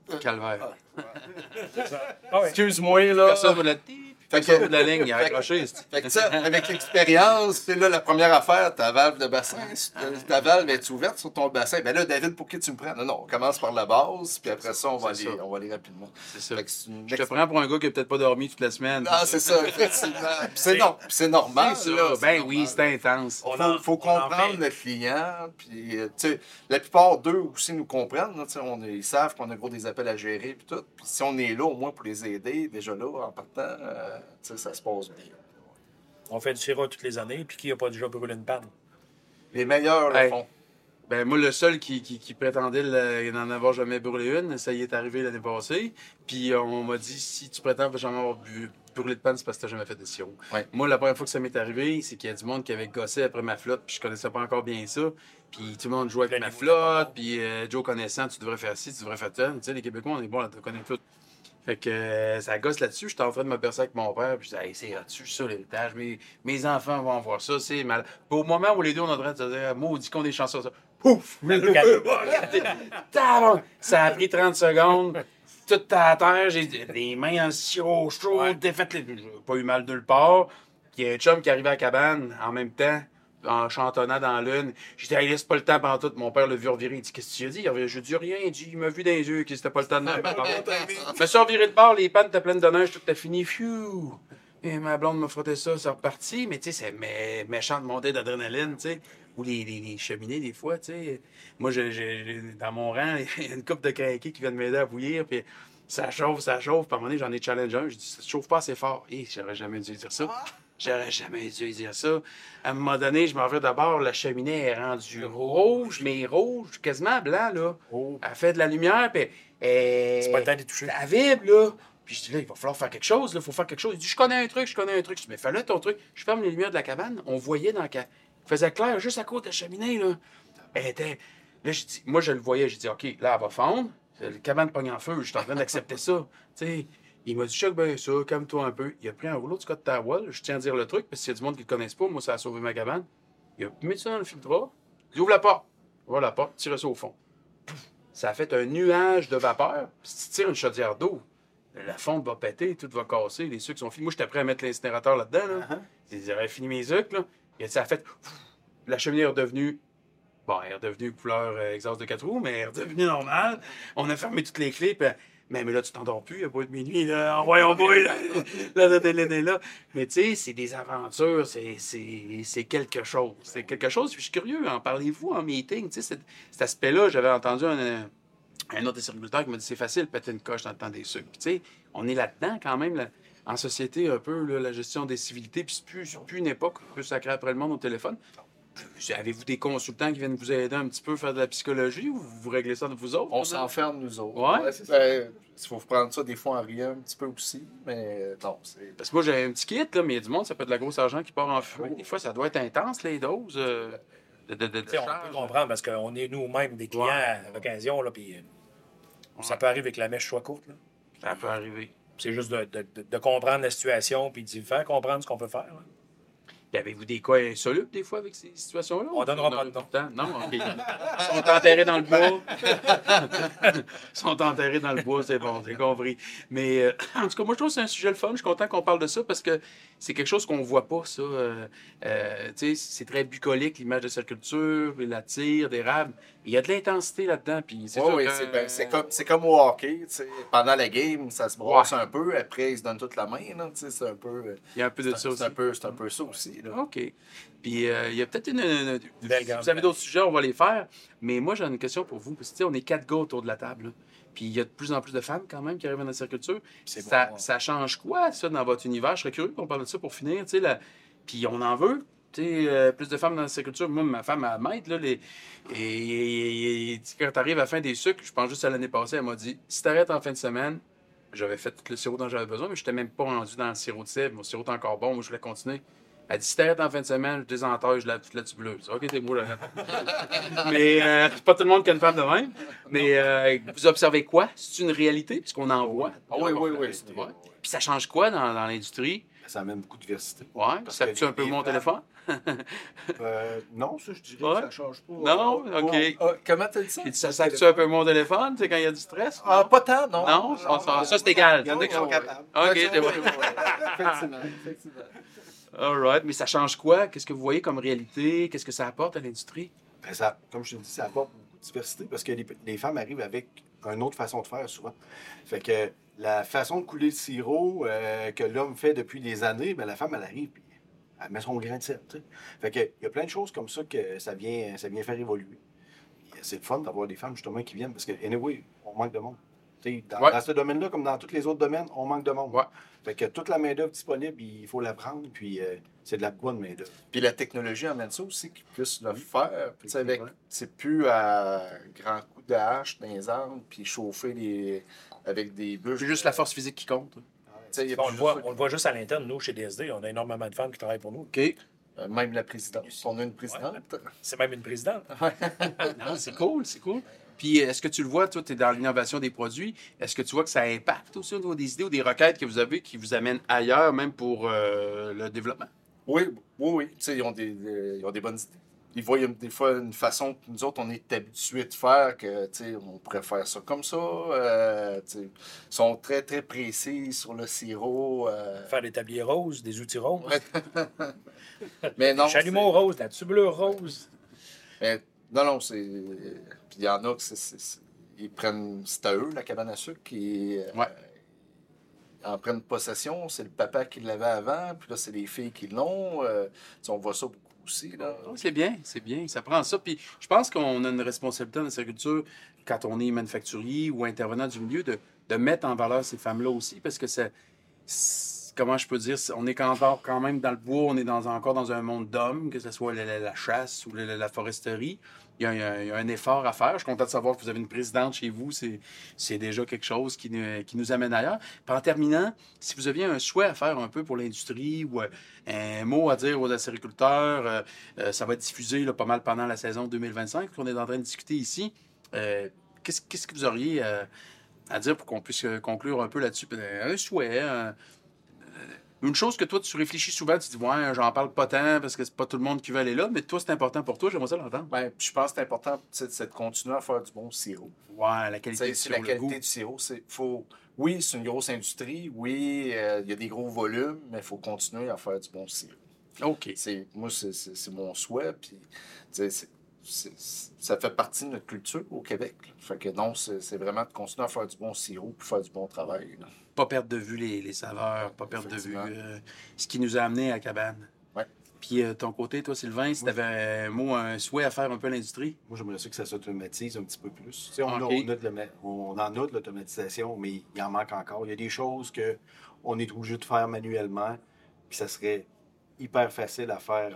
Calvaire. Ah ouais. Excuse-moi, là. Personne ne la Fait Fait que- de la ligne, il a accroché. c'est- Fait que ça, avec l'expérience, c'est là la première affaire, ta valve de bassin, si ta valve est ouverte sur ton bassin, ben là, David, pour qui tu me prends? Non, non, on commence par la base, puis après ça, on va C'est aller, ça. on va aller rapidement. C'est ça. Fait que c'est une Je te prends pour un gars qui a peut-être pas dormi toute la semaine. Ah, c'est ça, effectivement. Puis c'est non, puis c'est normal. C'est là, ça. c'est Ben normal. oui, c'est intense. Il On faut, en- faut on en comprendre fait. le client, puis euh, tu sais, la plupart d'eux aussi nous comprennent, là, tu sais, on est- ils savent qu'on a gros des appels à gérer, puis tout. Puis si on est là, au moins pour les aider, déjà là, en partant, euh, tu sais, ça se passe bien. On fait du sirop toutes les années, puis qui n'a pas déjà brûlé une panne? Les meilleurs le Hey. font. Ben moi, le seul qui, qui, qui prétendait le- n'en avoir jamais brûlé une, ça y est arrivé l'année passée. Puis euh, on m'a dit, si tu prétends jamais avoir bu- brûlé de panne, c'est parce que t'as jamais fait de sirop. Ouais. Moi, la première fois que ça m'est arrivé, c'est qu'il y a du monde qui avait gossé après ma flotte, puis je connaissais pas encore bien ça. Puis tout le monde jouait avec Le ma niveau flotte, de- puis euh, Joe connaissant, tu devrais faire ci, tu devrais faire ça. Tu sais, les Québécois, on est bons, on connaît tout. Fait que euh, ça gosse là-dessus. J'étais en train de me percer avec mon père. Puis je disais, hey, c'est là-dessus, ça, l'héritage. Mes, mes enfants vont voir ça. C'est mal. Puis au moment où les deux, on est en train de se dire, maudit qu'on est chanceux, ça. Pouf! Tabarnak! Ça a pris trente secondes. Tout à terre. J'ai des mains dans le sirop chaud. Ouais. Défaites les. J'ai pas eu mal nulle part. Puis il y a un chum qui arrivait à la cabane en même temps, en chantonnant dans la lune. J'ai dit, hey, laisse pas le temps pendant tout. Mon père l'a vu revirer. Il dit, qu'est-ce que tu as dit? Il avait- Je dis rien. Il dit, il m'a vu dans les yeux, que c'était pas le temps de me Je me suis reviré de bord, les pannes étaient pleines de neige, tout a fini. Phew! Et ma blonde m'a frotté ça, c'est reparti. Mais tu sais, c'est mé- méchant de monter d'adrénaline, tu sais. Ou les, les, les cheminées, des fois, tu sais. Moi, j'ai- j'ai- j'ai- dans mon rang, il y a une couple de craqués qui viennent m'aider à bouillir. Puis ça chauffe, ça chauffe. Puis à un moment donné, j'en ai challenge un. Je dis, ça chauffe pas assez fort. Et j'aurais jamais dû dire ça. J'aurais jamais dû dire ça. À un moment donné, je m'en vais d'abord, la cheminée est rendue rouge, mais rouge, quasiment blanc, là. Oh. Elle fait de la lumière, puis elle... C'est pas le temps d'y toucher. Elle vibre, là. Puis je dis, là, il va falloir faire quelque chose, là. Il faut faire quelque chose. Il dit, je connais un truc, je connais un truc. Je dis, mais fais-le ton truc. Je ferme les lumières de la cabane. On voyait dans la cabane. Il faisait clair juste à côté de la cheminée, là. Elle était... Là, je dis, moi, je le voyais. Je dis, OK, là, elle va fondre. La cabane pogne en feu. Je suis en train d'accepter ça. Tu sais, il m'a dit, check bien ça, calme-toi un peu. Il a pris un rouleau de Scott Towel. Je tiens à dire le truc, parce qu'il y a du monde qui ne le connaisse pas. Moi, ça a sauvé ma cabane. Il a mis ça dans le filtre. Il ouvre la porte. Ouvre la porte, tire ça au fond. Ça a fait un nuage de vapeur. Puis si tu tires une chaudière d'eau, la fonte va péter, tout va casser, les sucres sont finis. Moi, j'étais prêt à mettre l'incinérateur là-dedans. Là. Ils auraient fini mes sucres. Là. Et ça a fait. La cheminée est redevenue. Bon, elle est redevenue couleur euh, exhaust de quatre roues, mais elle est redevenue normale. On a fermé toutes les clés. Puis, mais, mais là, tu t'endors plus, il a beau être minuit. Là, envoyons boy, là, là, là, là, là, là. Mais tu sais, c'est des aventures, c'est, c'est, c'est quelque chose. C'est quelque chose. Puis je suis curieux, en parlez-vous en meeting? Tu sais, cet, cet aspect-là, j'avais entendu un. Un autre distributeur qui m'a dit c'est facile de péter une coche dans le temps des sucres. Puis, tu sais, on est là-dedans quand même, là, en société, un peu, là, la gestion des civilités. Puis c'est plus, c'est plus une époque où on peut sacrer après le monde au téléphone. Avez-vous des consultants qui viennent vous aider un petit peu à faire de la psychologie ou vous réglez ça de vous autres? On s'enferme, nous autres. Ouais? c'est ça. Ben, il faut prendre ça des fois en riant un petit peu aussi, mais non, c'est... Parce que moi, j'ai un petit kit, là, mais il y a du monde, ça peut être de la grosse argent qui part en fumée. Des fois, ça doit être intense, les doses euh, de, de, de, de Tu sais, on charge. peut comprendre parce qu'on est nous-mêmes des clients Ouais. à l'occasion, là, puis euh, ça peut arriver que la mèche soit courte. Là. Ça peut arriver. C'est juste de, de- de- de comprendre la situation puis d'y faire comprendre ce qu'on peut faire. là. Puis avez-vous des cas insolubles, des fois, avec ces situations-là? On donnera Ou pas de nom. temps? Non, OK. Ils sont enterrés dans le bois. Ils sont enterrés dans le bois, c'est bon, c'est compris. Mais euh, en tout cas, moi, je trouve que c'est un sujet le fun. Je suis content qu'on parle de ça parce que c'est quelque chose qu'on ne voit pas, ça. Euh, euh, tu sais, c'est très bucolique, l'image de circulture, la tire, d'érable. Il y a de l'intensité là-dedans. Puis c'est Ouais, sûr oui, que- c'est, ben, c'est comme, c'est comme au hockey, tu sais. Pendant la game, ça se brasse un peu, après ils se donnent toute la main, là, tu sais, c'est un peu... euh, Il y a un peu de c'est, ça un- aussi. c'est un peu, c'est un peu ça aussi, là. OK. Puis euh, il y a peut-être une. une- une- Belle si grande vous avez table. d'autres sujets, on va les faire. Mais moi, j'ai une question pour vous. Parce que, tu sais, on est quatre gars autour de la table. là. Puis il y a de plus en plus de femmes, quand même, qui arrivent dans la circulture. C'est Ça, bon. ça change quoi, ça, dans votre univers? Je serais curieux qu'on parle de ça pour finir. Tu sais, la... Puis on en veut. Tu sais, euh, plus de femmes dans la circulture. Moi, ma femme, elle m'aide. Là, les... Et, et- et- quand tu arrives à la fin des sucres, je pense juste à l'année passée, elle m'a dit si t'arrêtes en fin de semaine, j'avais fait tout le sirop dont j'avais besoin, mais je n'étais même pas rendu dans le sirop de sève. Mon sirop est encore bon, moi, je voulais continuer. Elle dit, si t'arrêtes en fin de semaine, je désentaille, je lave toute la tubuleuse. OK, t'es beau, là. Mais euh, c'est pas tout le monde qui a une femme de même. Mais euh, vous observez quoi? C'est une réalité, puisqu'on en voit. Ah oui, oui, oui. Ouais. Puis ça change quoi dans, dans l'industrie? Ça amène beaucoup de diversité. Ouais, Parce ça que tue un peu les mon femmes- téléphone? Euh, non, ça, je dirais Ouais. que ça change pas. Non, Euh, OK. ouais. Ah, comment t'as dit ça? Puis ça, ça tue un peu mon téléphone, tu sais, quand il y a du stress? Ah, pas tant, non. Non, ça, ça, ça, c'est égal. Il y en a qui sont Ouais, capables. OK, Ouais, c'est bon. ouais, ouais, ouais. Effectivement, effectivement. All right, mais ça change quoi? Qu'est-ce que vous voyez comme réalité? Qu'est-ce que ça apporte à l'industrie? Ben, ça, comme je te dis, ça apporte beaucoup de diversité parce que les, les femmes arrivent avec une autre façon de faire souvent. Fait que la façon de couler le sirop euh, que l'homme fait depuis des années, ben, la femme, elle arrive et elle met son grain de sel. T'sais. Fait que il y a plein de choses comme ça que ça vient, ça vient faire évoluer. Et c'est le fun d'avoir des femmes justement qui viennent parce que, anyway, on manque de monde. T'sais, dans, Ouais. dans ce domaine-là, comme dans tous les autres domaines, on manque de monde. Ouais. Fait que toute la main-d'œuvre disponible, il faut la prendre, puis euh, c'est de la bonne main-d'œuvre. Puis la technologie amène ça aussi, qu'ils puissent le Oui. faire. Tu sais, avec, Ouais. c'est plus à grands coups de hache dans les arbres, puis chauffer les, avec des bûches. C'est juste la force physique qui compte. Tu sais, il y a Bon, on, plus le voit, juste on le voit juste à l'interne, nous, chez D S D. On a énormément de femmes qui travaillent pour nous. OK. ça. Euh, même la présidente. On a une présidente. C'est même une présidente. Non, c'est cool, c'est cool. Puis, est-ce que tu le vois, toi, tu es dans l'innovation des produits, est-ce que tu vois que ça impacte aussi au niveau des idées ou des requêtes que vous avez qui vous amènent ailleurs, même pour euh, le développement? Oui, oui, oui. Tu sais, ils ont des, des- ils ont des bonnes idées. Ils voient des fois une façon que nous autres, on est habitués de faire, que, tu sais, on pourrait faire ça comme ça. Euh, tu sais, ils sont très, très précis sur le sirop. euh. Faire des tabliers roses, des outils roses, Mais non. des chalumeaux roses, de la tubulure rose. Mais non, non, c'est. Puis il y en a que c'est, c'est- c'est- ils prennent. C'est à eux, la cabane à sucre, qui. euh, Ouais. en prennent possession. C'est le papa qui l'avait avant, puis là, c'est les filles qui l'ont. Euh, tu sais, on voit ça beaucoup aussi, là. Oh, c'est bien, c'est bien. Ça prend ça. Puis, je pense qu'on a une responsabilité dans la agriculture, quand on est manufacturier ou intervenant du milieu, de, de mettre en valeur ces femmes-là aussi, parce que c'est. c'est- Comment je peux dire? c'est- On est encore quand même dans le bois, on est dans, encore dans un monde d'hommes, que ce soit la, la- la chasse ou la, la foresterie. Il y, a, il y a- il y a un effort à faire. Je suis content de savoir que vous avez une présidente chez vous. C'est, c'est déjà quelque chose qui, nous- qui nous amène ailleurs. Puis en terminant, si vous aviez un souhait à faire un peu pour l'industrie ou euh, un mot à dire aux acériculteurs, euh, euh, ça va être diffusé là, pas mal pendant la saison deux mille vingt-cinq qu'on est en train de discuter ici. Euh, qu'est-ce, qu'est-ce que vous auriez euh, à dire pour qu'on puisse euh, conclure un peu là-dessus? Un souhait, un- une chose que toi, tu réfléchis souvent, tu te dis, ouais, j'en parle pas tant parce que c'est pas tout le monde qui veut aller là, mais toi, c'est important pour toi, j'aimerais ça l'entendre. Ben, puis je pense que c'est important, tu sais, c'est de continuer à faire du bon sirop. Ouais, la Tu qualité sais, du c'est sirop, la le qualité goût. du sirop. C'est, faut, oui, c'est une grosse industrie. Oui, euh, il y a des gros volumes, mais il faut continuer à faire du bon sirop. OK. C'est, moi, c'est, c'est, c'est mon souhait. Puis, tu sais, c'est, c'est- ça fait partie de notre culture au Québec. Là. Fait que non, c'est, c'est vraiment de continuer à faire du bon sirop puis faire du bon travail. Là. Pas perdre de vue les, les saveurs, pas perdre de vue Effectivement. euh, ce qui nous a amené à la cabane. Ouais. Puis euh, ton côté, toi, Sylvain, si tu avais un mot, un souhait à faire un peu à l'industrie? Moi, j'aimerais ça que ça s'automatise un petit peu plus. Tu sais, on, a- Ok. on, a de la- on en a de l'automatisation, mais il en manque encore. Il y a des choses qu'on est obligé de faire manuellement, puis ça serait hyper facile à faire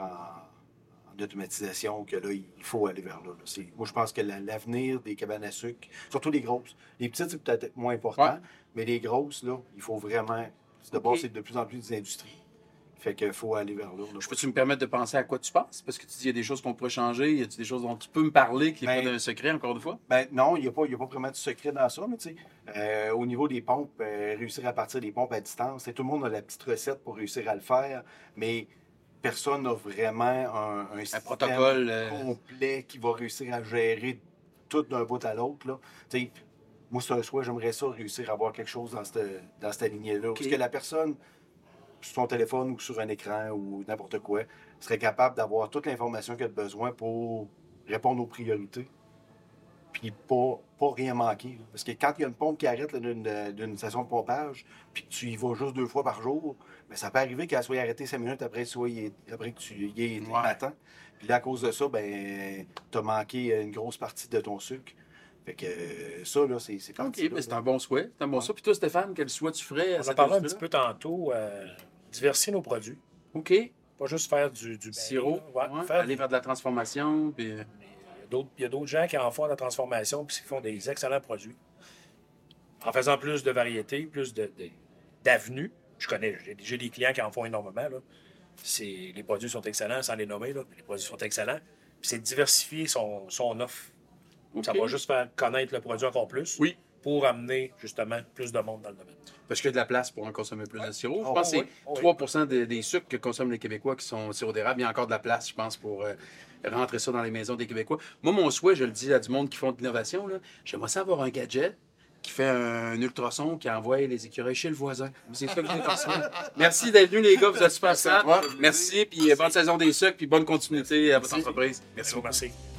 en, en automatisation, que là, il faut aller vers là. là. C'est- moi, je pense que la- l'avenir des cabanes à sucre, surtout les grosses, les petites, c'est peut-être moins important, Ouais. mais les grosses, là, il faut vraiment... D'abord, Ok. c'est de plus en plus des industries. Fait qu'il faut aller vers là. là. Je peux-tu me permettre de penser à quoi tu penses? Parce que tu dis qu'il y a des choses qu'on pourrait changer, y a des choses dont tu peux me parler qui n'est Ben, pas un secret, encore une fois? Ben non, il n'y a, pas- il y a pas vraiment de secret dans ça, mais tu sais, euh, au niveau des pompes, euh, réussir à partir des pompes à distance, tu sais, tout le monde a la petite recette pour réussir à le faire, mais personne n'a vraiment un, un système protocole, euh, complet qui va réussir à gérer tout d'un bout à l'autre. Là. Tu sais, moi, c'est un souhait, j'aimerais ça réussir à avoir quelque chose dans cette, dans cette lignée-là. Ok. Parce que la personne, sur son téléphone ou sur un écran ou n'importe quoi, serait capable d'avoir toute l'information qu'elle a besoin pour répondre aux priorités. Puis pas, pas rien manquer. là. Parce que quand il y a une pompe qui arrête là, d'une, d'une station de pompage, puis que tu y vas juste deux fois par jour, ben, ça peut arriver qu'elle soit arrêtée cinq minutes après, soit y est- après que tu y aies été Ouais. matin. Puis là, à cause de ça, ben, tu as manqué une grosse partie de ton sucre. Fait que euh, ça, là, c'est, c'est OK, parti. ben là, c'est là. un bon souhait. C'est un bon Ouais. souhait. Puis toi, Stéphane, quel souhait tu ferais à On en cette parlait un petit industrie-là? peu tantôt. euh, diversifier nos produits. OK. Pas juste faire du, du Sirop. baril, là. Ouais, ouais, faire- aller vers de la transformation. Puis... euh, Il y a d'autres- il y a d'autres gens qui en font de la transformation puis qui font des excellents produits. En faisant plus de variétés, plus de, de- d'avenues. Je connais, j'ai, j'ai des clients qui en font énormément. Là. c'est, les produits sont excellents, sans les nommer, là, les produits sont excellents. Puis c'est diversifier son, son offre. OK. Ça va juste faire connaître le produit encore plus Oui. pour amener justement plus de monde dans le domaine. Parce qu'il y a de la place pour en consommer plus de sirop. Je Oh, pense que oui, c'est oh, oui. trois pour cent des, des sucres que consomment les Québécois qui sont au sirop d'érable. Il y a encore de la place, je pense, pour euh, rentrer ça dans les maisons des Québécois. Moi, mon souhait, je le dis à du monde qui font de l'innovation, là, j'aimerais ça avoir un gadget qui fait un ultrason qui envoie les écureuils chez le voisin. C'est ça que j'ai pensé. Merci d'être venus, les gars. Vous êtes super Merci à ça. toi. Merci, puis euh, bonne saison des sucres, puis bonne continuité à votre Merci. entreprise. Merci beaucoup. Merci.